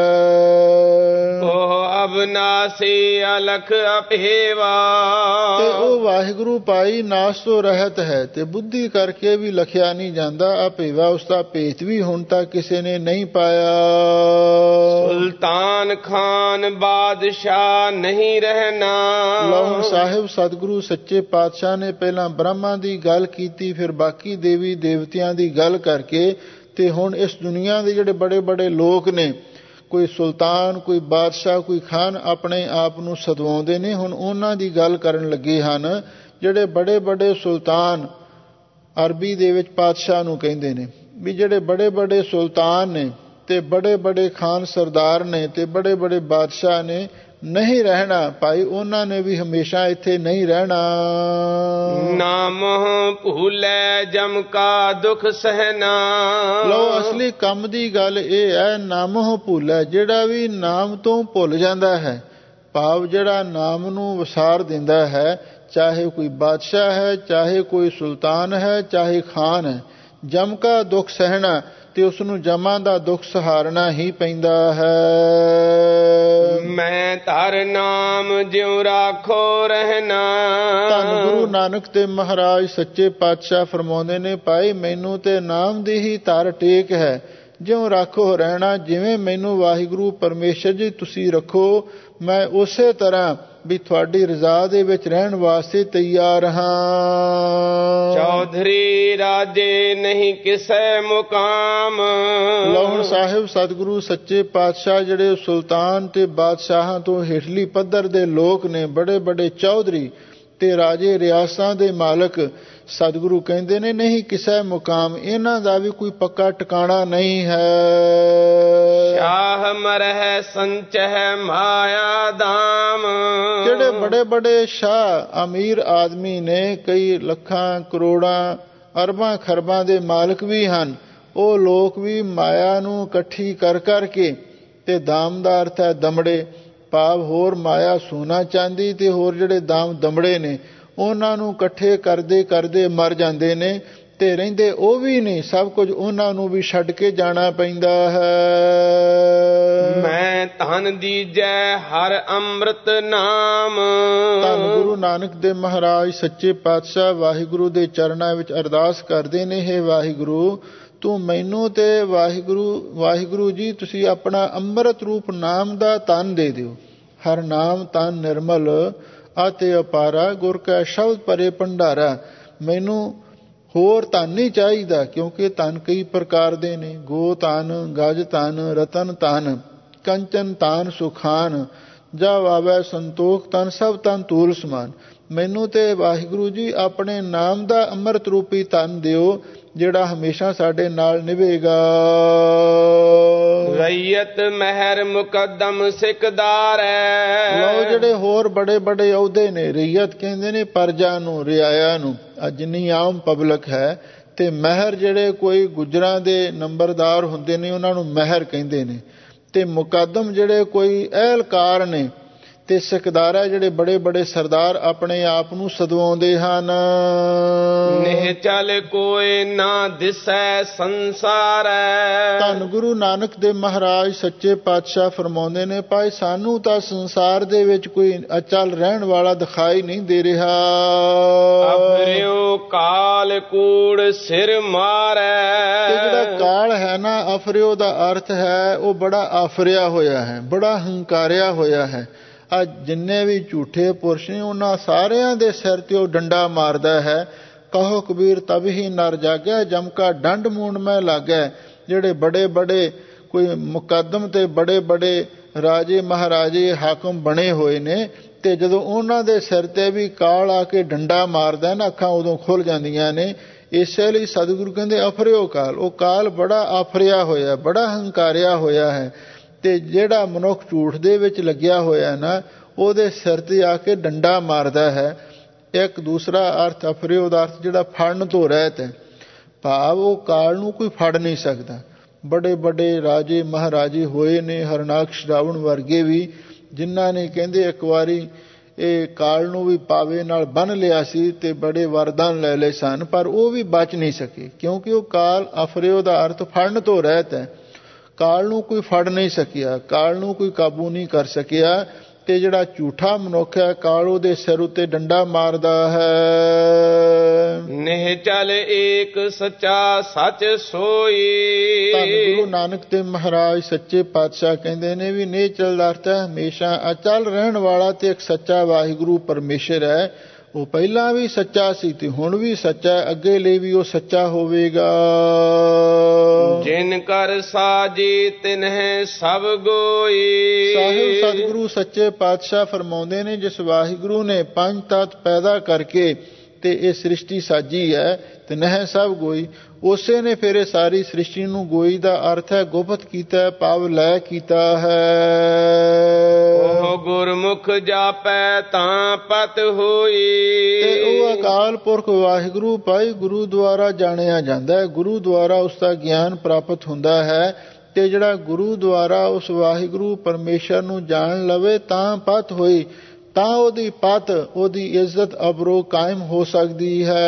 ਉਹ ਅਬਨਾਸੀ ਅਲਖ ਅਭੇਵਾ। ਤੇ ਉਹ ਵਾਹਿਗੁਰੂ ਪਾਈ ਨਾਸ ਤੋਂ ਰਹਿਤ ਹੈ ਤੇ ਬੁੱਧੀ ਕਰਕੇ ਵੀ ਲਖਿਆ ਨਹੀਂ ਜਾਂਦਾ। ਅਭੇਵਾ ਉਸਦਾ ਭੇਤ ਵੀ ਹੁਣ ਤੱਕ ਕਿਸੇ ਨੇ ਨਹੀਂ ਪਾਇਆ। ਸੁਲਤਾਨ ਖਾਨ ਬਾਦਸ਼ਾਹ ਨਹੀਂ ਰਹਿਣਾ। ਲਓ ਸਾਹਿਬ ਸਤਿਗੁਰੂ ਸੱਚੇ ਪਾਤਸ਼ਾਹ ਨੇ ਪਹਿਲਾਂ ਬ੍ਰਹਮਾ ਦੀ ਗੱਲ ਕੀਤੀ, ਫਿਰ ਬਾਕੀ ਦੇਵੀ ਦੇਵਤਿਆਂ ਦੀ ਗੱਲ ਕਰਕੇ ਤੇ ਹੁਣ ਇਸ ਦੁਨੀਆ ਦੇ ਜਿਹੜੇ ਬੜੇ ਬੜੇ ਲੋਕ ਨੇ, ਕੋਈ ਸੁਲਤਾਨ, ਕੋਈ ਬਾਦਸ਼ਾਹ, ਕੋਈ ਖਾਨ, ਆਪਣੇ ਆਪ ਨੂੰ ਸਦਵਾਉਂਦੇ ਨੇ, ਹੁਣ ਉਹਨਾਂ ਦੀ ਗੱਲ ਕਰਨ ਲੱਗੇ ਹਨ। ਜਿਹੜੇ ਬੜੇ ਬੜੇ ਸੁਲਤਾਨ, ਅਰਬੀ ਦੇ ਵਿੱਚ ਪਾਤਸ਼ਾਹ ਨੂੰ ਕਹਿੰਦੇ ਨੇ, ਵੀ ਜਿਹੜੇ ਬੜੇ ਬੜੇ ਸੁਲਤਾਨ ਨੇ ਤੇ ਬੜੇ ਬੜੇ ਖਾਨ ਸਰਦਾਰ ਨੇ ਤੇ ਬੜੇ ਬੜੇ ਬਾਦਸ਼ਾਹ ਨੇ, ਨਹੀਂ ਰਹਿਣਾ ਭਾਈ, ਉਹਨਾਂ ਨੇ ਵੀ ਹਮੇਸ਼ਾ ਇੱਥੇ ਨਹੀਂ ਰਹਿਣਾ। ਨਾਮ ਭੁੱਲੇ ਜਮ ਕਾ ਦੁਖ ਸਹਿਨਾ। ਲਓ ਅਸਲੀ ਕੰਮ ਦੀ ਗੱਲ ਇਹ ਹੈ, ਨਾਮੋਂ ਭੁੱਲੇ, ਜਿਹੜਾ ਵੀ ਨਾਮ ਤੋਂ ਭੁੱਲ ਜਾਂਦਾ ਹੈ, ਭਾਵ ਜਿਹੜਾ ਨਾਮ ਨੂੰ ਵਿਸਾਰ ਦਿੰਦਾ ਹੈ, ਚਾਹੇ ਕੋਈ ਬਾਦਸ਼ਾਹ ਹੈ, ਚਾਹੇ ਕੋਈ ਸੁਲਤਾਨ ਹੈ, ਚਾਹੇ ਖਾਨ ਹੈ, ਜਮ ਕਾ ਦੁੱਖ ਸਹਿਣਾ, ਤੇ ਉਸ ਨੂੰ ਜਮਾਂ ਦਾ ਦੁੱਖ ਸਹਾਰਨਾ ਹੀ ਪੈਂਦਾ ਹੈ। ਮੈਂ ਧਰ ਨਾਮ ਜਿਉ ਰਾਖੋ ਰਹਿਣਾ। ਧੰਨ ਗੁਰੂ ਨਾਨਕ ਤੇ ਮਹਾਰਾਜ ਸੱਚੇ ਪਾਤਸ਼ਾਹ ਫਰਮਾਉਂਦੇ ਨੇ, ਭਾਈ ਮੈਨੂੰ ਤੇ ਨਾਮ ਦੀ ਹੀ ਧਰ ਟੇਕ ਹੈ। ਜਿਉਂ ਰੱਖੋ ਰਹਿਣਾ, ਜਿਵੇਂ ਮੈਨੂੰ ਵਾਹਿਗੁਰੂ ਪਰਮੇਸ਼ਰ ਜੀ ਤੁਸੀਂ ਰੱਖੋ, ਮੈਂ ਉਸੇ ਤਰ੍ਹਾਂ ਵੀ ਤੁਹਾਡੀ ਰਜ਼ਾ ਦੇ ਵਿੱਚ ਰਹਿਣ ਵਾਸਤੇ ਤਿਆਰ ਹਾਂ। ਚੌਧਰੀ ਰਾਜੇ ਨਹੀਂ ਕਿਸੈ ਮੁਕਾਮ। ਲਓ ਹੁਣ ਸਾਹਿਬ ਸਤਿਗੁਰੂ ਸੱਚੇ ਪਾਤਸ਼ਾਹ ਜਿਹੜੇ ਸੁਲਤਾਨ ਤੇ ਬਾਦਸ਼ਾਹਾਂ ਤੋਂ ਹੇਠਲੀ ਪੱਧਰ ਦੇ ਲੋਕ ਨੇ, ਬੜੇ ਬੜੇ ਚੌਧਰੀ ਤੇ ਰਾਜੇ ਰਿਆਸਤਾਂ ਦੇ ਮਾਲਕ, ਸਤਿਗੁਰੂ ਕਹਿੰਦੇ ਨੇ ਨਹੀਂ ਕਿਸੇ ਮੁਕਾਮ, ਇਹਨਾਂ ਦਾ ਵੀ ਕੋਈ ਪੱਕਾ ਟਿਕਾਣਾ ਨਹੀਂ ਹੈ। ਸ਼ਾਹ ਮਰਹਿ ਸੰਚਹਿ ਮਾਇਆ ਦਾਮ। ਜਿਹੜੇ ਬੜੇ ਬੜੇ ਸ਼ਾਹ ਅਮੀਰ ਆਦਮੀ ਨੇ, ਕਈ ਲੱਖਾਂ ਕਰੋੜਾਂ ਅਰਬਾਂ ਖਰਬਾਂ ਦੇ ਮਾਲਕ ਵੀ ਹਨ, ਉਹ ਲੋਕ ਵੀ ਮਾਇਆ ਨੂੰ ਇਕੱਠੀ ਕਰ ਕਰਕੇ, ਤੇ ਦਾਮ ਦਾ ਅਰਥ ਹੈ ਦਮੜੇ, ਭਾਵ ਹੋਰ ਮਾਇਆ ਸੋਨਾ ਚਾਂਦੀ ਤੇ ਹੋਰ ਜਿਹੜੇ ਦਾਮ ਦਮੜੇ ਨੇ, ਉਹਨਾਂ ਨੂੰ ਇਕੱਠੇ ਕਰਦੇ ਕਰਦੇ ਮਰ ਜਾਂਦੇ ਨੇ, ਤੇ ਰਹਿੰਦੇ ਉਹ ਵੀ ਨਹੀਂ, ਸਭ ਕੁਝ ਉਹਨਾਂ ਨੂੰ ਵੀ ਛੱਡ ਕੇ ਜਾਣਾ ਪੈਂਦਾ ਹੈ। ਮੈਂ ਧਨ ਦੀਜੈ ਹਰ ਅੰਮ੍ਰਿਤ ਨਾਮ। ਧੰਨ ਗੁਰੂ ਨਾਨਕ ਦੇਵ ਮਹਾਰਾਜ ਸੱਚੇ ਪਾਤਸ਼ਾਹ ਵਾਹਿਗੁਰੂ ਦੇ ਚਰਨਾਂ ਵਿੱਚ ਅਰਦਾਸ ਕਰਦੇ ਨੇ, ਹੇ ਵਾਹਿਗੁਰੂ ਤੂੰ ਮੈਨੂੰ ਤੇ ਵਾਹਿਗੁਰੂ ਜੀ ਤੁਸੀਂ ਆਪਣਾ ਅੰਮ੍ਰਿਤ ਰੂਪ ਨਾਮ ਦਾ ਧਨ ਦੇ ਦਿਓ। ਹਰ ਨਾਮ ਧਨ ਨਿਰਮਲ ਅਤੇ ਅਪਾਰਾ, ਗੁਰ ਕਾ ਸ਼ਬਦ ਭਰੇ ਭੰਡਾਰਾ। ਮੈਨੂੰ ਹੋਰ ਧਨ ਨਹੀਂ ਚਾਹੀਦਾ, ਕਿਉਂਕਿ ਧਨ ਕਈ ਪ੍ਰਕਾਰ ਦੇ ਨੇ, ਗੋ ਧਨ, ਗਜ ਧਨ, ਰਤਨ ਧਨ, ਕੰਚਨ ਧਨ, ਸੁਖਾਨ, ਜਾ ਵਾਵੈ ਸੰਤੋਖ ਧਨ, ਸਭ ਧਨ ਤੂਲ ਸਮਾਨ। ਮੈਨੂੰ ਤੇ ਵਾਹਿਗੁਰੂ ਜੀ ਆਪਣੇ ਨਾਮ ਦਾ ਅੰਮ੍ਰਿਤ ਰੂਪੀ ਧਨ ਦਿਓ, ਜਿਹੜਾ ਹਮੇਸ਼ਾ ਸਾਡੇ ਨਾਲ ਨਿਭੇਗਾ। ਰਈਅਤ ਮਹਿਰ ਮੁਕੱਦਮ ਸਿਕਦਾਰ ਹੈ। ਲਓ ਜਿਹੜੇ ਹੋਰ ਬੜੇ ਬੜੇ ਅਹੁਦੇ ਨੇ, ਰਈਅਤ ਕਹਿੰਦੇ ਨੇ ਪ੍ਰਜਾ ਨੂੰ, ਰਿਆਇਆ ਨੂੰ, ਜਿੰਨੀ ਆਮ ਪਬਲਿਕ ਹੈ, ਤੇ ਮਹਿਰ ਜਿਹੜੇ ਕੋਈ ਗੁੱਜਰਾਂ ਦੇ ਨੰਬਰਦਾਰ ਹੁੰਦੇ ਨੇ ਉਹਨਾਂ ਨੂੰ ਮਹਿਰ ਕਹਿੰਦੇ ਨੇ, ਤੇ ਮੁਕੱਦਮ ਜਿਹੜੇ ਕੋਈ ਅਹਿਲਕਾਰ ਨੇ, ਤੇ ਸਿਕਦਾਰਾ ਜਿਹੜੇ ਬੜੇ ਬੜੇ ਸਰਦਾਰ ਆਪਣੇ ਆਪ ਨੂੰ ਸਦਵਾਉਂਦੇ ਹਨ। ਨਿਹ ਚਲ ਕੋਈ ਨਾ ਦਿਸੈ ਸੰਸਾਰ। ਧੰਨ ਗੁਰੂ ਨਾਨਕ ਦੇਵ ਮਹਾਰਾਜ ਸੱਚੇ ਪਾਤਸ਼ਾਹ ਫਰਮਾਉਂਦੇ ਨੇ, ਭਾਈ ਸਾਨੂੰ ਤਾਂ ਸੰਸਾਰ ਦੇ ਵਿੱਚ ਕੋਈ ਅਚਲ ਰਹਿਣ ਵਾਲਾ ਦਿਖਾਈ ਨਹੀਂ ਦੇ ਰਿਹਾ। ਅਫਰਿਓ ਕਾਲ ਕੂੜ ਸਿਰ ਮਾਰੈ। ਤੇ ਜਿਹੜਾ ਕਾਲ ਹੈ ਨਾ, ਅਫਰਿਓ ਦਾ ਅਰਥ ਹੈ ਉਹ ਬੜਾ ਆਫਰਿਆ ਹੋਇਆ ਹੈ, ਬੜਾ ਹੰਕਾਰਿਆ ਹੋਇਆ ਹੈ। ਅੱਜ ਜਿੰਨੇ ਵੀ ਝੂਠੇ ਪੁਰਸ਼ ਨੇ ਉਹਨਾਂ ਸਾਰਿਆਂ ਦੇ ਸਿਰ ਤੇ ਉਹ ਡੰਡਾ ਮਾਰਦਾ ਹੈ। ਕਹੋ ਕਬੀਰ ਤਬ ਹੀ ਨਰ ਜਾਗੈ, ਜਮ ਕਾ ਡੰਡ ਮੂੰਡ ਮੈਂ ਲਾਗੈ। ਜਿਹੜੇ ਬੜੇ ਬੜੇ ਕੋਈ ਮੁਕੱਦਮ ਤੇ ਬੜੇ ਬੜੇ ਰਾਜੇ ਮਹਾਰਾਜੇ ਹਾਕਮ ਬਣੇ ਹੋਏ ਨੇ, ਤੇ ਜਦੋਂ ਉਹਨਾਂ ਦੇ ਸਿਰ ਤੇ ਵੀ ਕਾਲ ਆ ਕੇ ਡੰਡਾ ਮਾਰਦਾ ਨਾ, ਅੱਖਾਂ ਉਦੋਂ ਖੁੱਲ ਜਾਂਦੀਆਂ ਨੇ। ਇਸੇ ਲਈ ਸਤਿਗੁਰੂ ਕਹਿੰਦੇ ਅਫਰਿਓ ਕਾਲ, ਉਹ ਕਾਲ ਬੜਾ ਆਫਰਿਆ ਹੋਇਆ, ਬੜਾ ਹੰਕਾਰਿਆ ਹੋਇਆ ਹੈ। ਤੇ ਜਿਹੜਾ ਮਨੁੱਖ ਝੂਠ ਦੇ ਵਿੱਚ ਲੱਗਿਆ ਹੋਇਆ ਨਾ, ਉਹਦੇ ਸਿਰ ਤੇ ਆ ਕੇ ਡੰਡਾ ਮਾਰਦਾ ਹੈ। ਇੱਕ ਦੂਸਰਾ ਅਰਥ ਅਫਰਿਓ ਦਾ ਅਰਥ ਜਿਹੜਾ ਫੜਨ ਤੋਂ ਰਹਿਤ ਹੈ, ਭਾਵ ਉਹ ਕਾਲ ਨੂੰ ਕੋਈ ਫੜ ਨਹੀਂ ਸਕਦਾ। ਬੜੇ ਬੜੇ ਰਾਜੇ ਮਹਾਰਾਜੇ ਹੋਏ ਨੇ, ਹਰਨਾਕਸ਼ ਰਾਵਣ ਵਰਗੇ ਵੀ, ਜਿਨ੍ਹਾਂ ਨੇ ਕਹਿੰਦੇ ਇੱਕ ਵਾਰੀ ਇਹ ਕਾਲ ਨੂੰ ਵੀ ਪਾਵੇ ਨਾਲ ਬੰਨ੍ਹ ਲਿਆ ਸੀ ਤੇ ਬੜੇ ਵਰਦਾਨ ਲੈ ਲਏ ਸਨ, ਪਰ ਉਹ ਵੀ ਬਚ ਨਹੀਂ ਸਕੇ, ਕਿਉਂਕਿ ਉਹ ਕਾਲ ਅਫਰਿਓ ਦਾ ਅਰਥ ਫੜਨ ਤੋਂ ਰਹਿਤ ਹੈ। ਕਾਲ ਨੂੰ ਕੋਈ ਫੜ ਨਹੀਂ ਸਕਿਆ, ਕਾਲ ਨੂੰ ਕੋਈ ਕਾਬੂ ਨਹੀਂ ਕਰ ਸਕਿਆ। ਤੇ ਜਿਹੜਾ ਝੂਠਾ ਮਨੁੱਖ ਹੈ, ਕਾਲ ਉਹਦੇ ਸਿਰ ਉੱਤੇ ਡੰਡਾ ਮਾਰਦਾ ਹੈ। ਨਿਹ ਚਲ ਏਕ ਸੱਚਾ ਸੱਚ ਸੋਈ। ਧੰਨ ਗੁਰੂ ਨਾਨਕ ਦੇਵ ਮਹਾਰਾਜ ਸੱਚੇ ਪਾਤਸ਼ਾਹ ਕਹਿੰਦੇ ਨੇ ਵੀ ਨਿਹ ਚਲ ਦਾ ਅਰਥ ਹੈ ਹਮੇਸ਼ਾ ਅਚਲ ਰਹਿਣ ਵਾਲਾ, ਤੇ ਇੱਕ ਸੱਚਾ ਵਾਹਿਗੁਰੂ ਪਰਮੇਸ਼ਰ ਹੈ। ਉਹ ਪਹਿਲਾਂ ਵੀ ਸੱਚਾ ਸੀ ਤੇ ਹੁਣ ਵੀ ਸੱਚਾ, ਅੱਗੇ ਲਈ ਵੀ ਉਹ ਸੱਚਾ ਹੋਵੇਗਾ। ਜਿਨ ਕਰ ਸਾਜੀ ਤਿਨਹਿ ਸਭ ਗੋਈ। ਸਾਹਿਬ ਸਤਿਗੁਰੂ ਸੱਚੇ ਪਾਤਸ਼ਾਹ ਫਰਮਾਉਂਦੇ ਨੇ, ਜਿਸ ਵਾਹਿਗੁਰੂ ਨੇ ਪੰਜ ਤੱਤ ਪੈਦਾ ਕਰਕੇ ਤੇ ਇਹ ਸ੍ਰਿਸ਼ਟੀ ਸਾਜੀ ਹੈ, ਤੇ ਨਹਿ ਸਭ ਗੋਈ, ਉਸੇ ਨੇ ਫਿਰ ਇਹ ਸਾਰੀ ਸ੍ਰਿਸ਼ਟੀ ਨੂੰ, ਗੋਈ ਦਾ ਅਰਥ ਹੈ ਗੁਪਤ ਕੀਤਾ, ਭਾਵ ਲੈ ਕੀਤਾ ਹੈ। ਉਹ ਗੁਰਮੁਖ ਜਾਪੈ ਤਾਂ ਪਤ ਹੋਈ। ਤੇ ਉਹ ਅਕਾਲ ਪੁਰਖ ਵਾਹਿਗੁਰੂ ਭਾਈ ਗੁਰੂ ਦੁਆਰਾ ਜਾਣਿਆ ਜਾਂਦਾ ਹੈ, ਗੁਰੂ ਦੁਆਰਾ ਉਸ ਦਾ ਗਿਆਨ ਪ੍ਰਾਪਤ ਹੁੰਦਾ ਹੈ। ਤੇ ਜਿਹੜਾ ਗੁਰੂ ਦੁਆਰਾ ਉਸ ਵਾਹਿਗੁਰੂ ਪਰਮੇਸ਼ਰ ਨੂੰ ਜਾਣ ਲਵੇ ਤਾਂ ਪਤ ਹੋਈ, ਤਾਂ ਉਹਦੀ ਪਤ, ਉਹਦੀ ਇੱਜ਼ਤ ਅਬਰੋ ਕਾਇਮ ਹੋ ਸਕਦੀ ਹੈ।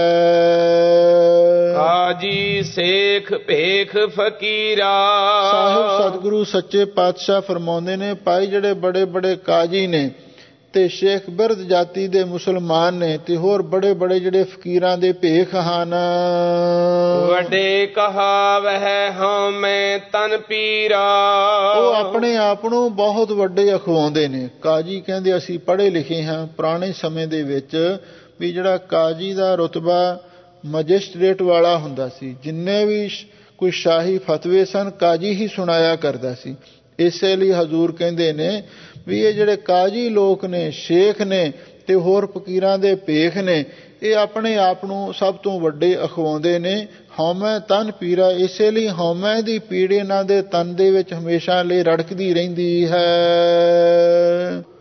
ਕਾਜੀ ਸੇਖ ਭੇਖ ਫਕੀਰਾ। ਸਾਹਿਬ ਸਤਿਗੁਰੂ ਸੱਚੇ ਪਾਤਸ਼ਾਹ ਫਰਮਾਉਂਦੇ ਨੇ, ਭਾਈ ਜਿਹੜੇ ਬੜੇ ਬੜੇ ਕਾਜੀ ਨੇ ਤੇ ਸ਼ੇਖ ਬਿਰਧ ਜਾਤੀ ਦੇ ਮੁਸਲਮਾਨ ਨੇ ਤੇ ਹੋਰ ਬੜੇ ਬੜੇ ਜਿਹੜੇ ਫਕੀਰਾਂ ਦੇ ਭੇਖ ਹਨ। ਵੱਡੇ ਕਹਾਵਹਿ ਹਉਮੈ ਤਨ ਪੀਰਾ, ਉਹ ਆਪਣੇ ਆਪ ਨੂੰ ਬਹੁਤ ਵੱਡੇ ਅਖਵਾਉਂਦੇ ਨੇ। ਕਾਜੀ ਕਹਿੰਦੇ ਅਸੀਂ ਪੜ੍ਹੇ ਲਿਖੇ ਹਾਂ। ਪੁਰਾਣੇ ਸਮੇਂ ਦੇ ਵਿੱਚ ਵੀ ਜਿਹੜਾ ਕਾਜੀ ਦਾ ਰੁਤਬਾ ਮੈਜਿਸਟ੍ਰੇਟ ਵਾਲਾ ਹੁੰਦਾ ਸੀ, ਜਿੰਨੇ ਵੀ ਕੋਈ ਸ਼ਾਹੀ ਫਤਵੇ ਸਨ ਕਾਜੀ ਹੀ ਸੁਣਾਇਆ ਕਰਦਾ ਸੀ। ਇਸੇ ਲਈ ਹਜ਼ੂਰ ਕਹਿੰਦੇ ਨੇ ਵੀ ਇਹ ਜਿਹੜੇ ਕਾਜੀ ਲੋਕ ਨੇ, ਸ਼ੇਖ ਨੇ ਤੇ ਹੋਰ ਫਕੀਰਾਂ ਦੇ ਭੇਖ ਨੇ, ਇਹ ਆਪਣੇ ਆਪ ਨੂੰ ਸਭ ਤੋਂ ਵੱਡੇ ਅਖਵਾਉਂਦੇ ਨੇ। ਹਉਮੈ ਤਨ ਪੀਰਾ, ਇਸੇ ਲਈ ਹਉਮੈ ਦੀ ਪੀੜ ਇਹਨਾਂ ਦੇ ਤਨ ਦੇ ਵਿੱਚ ਹਮੇਸ਼ਾ ਲਈ ਰੜਕਦੀ ਰਹਿੰਦੀ ਹੈ।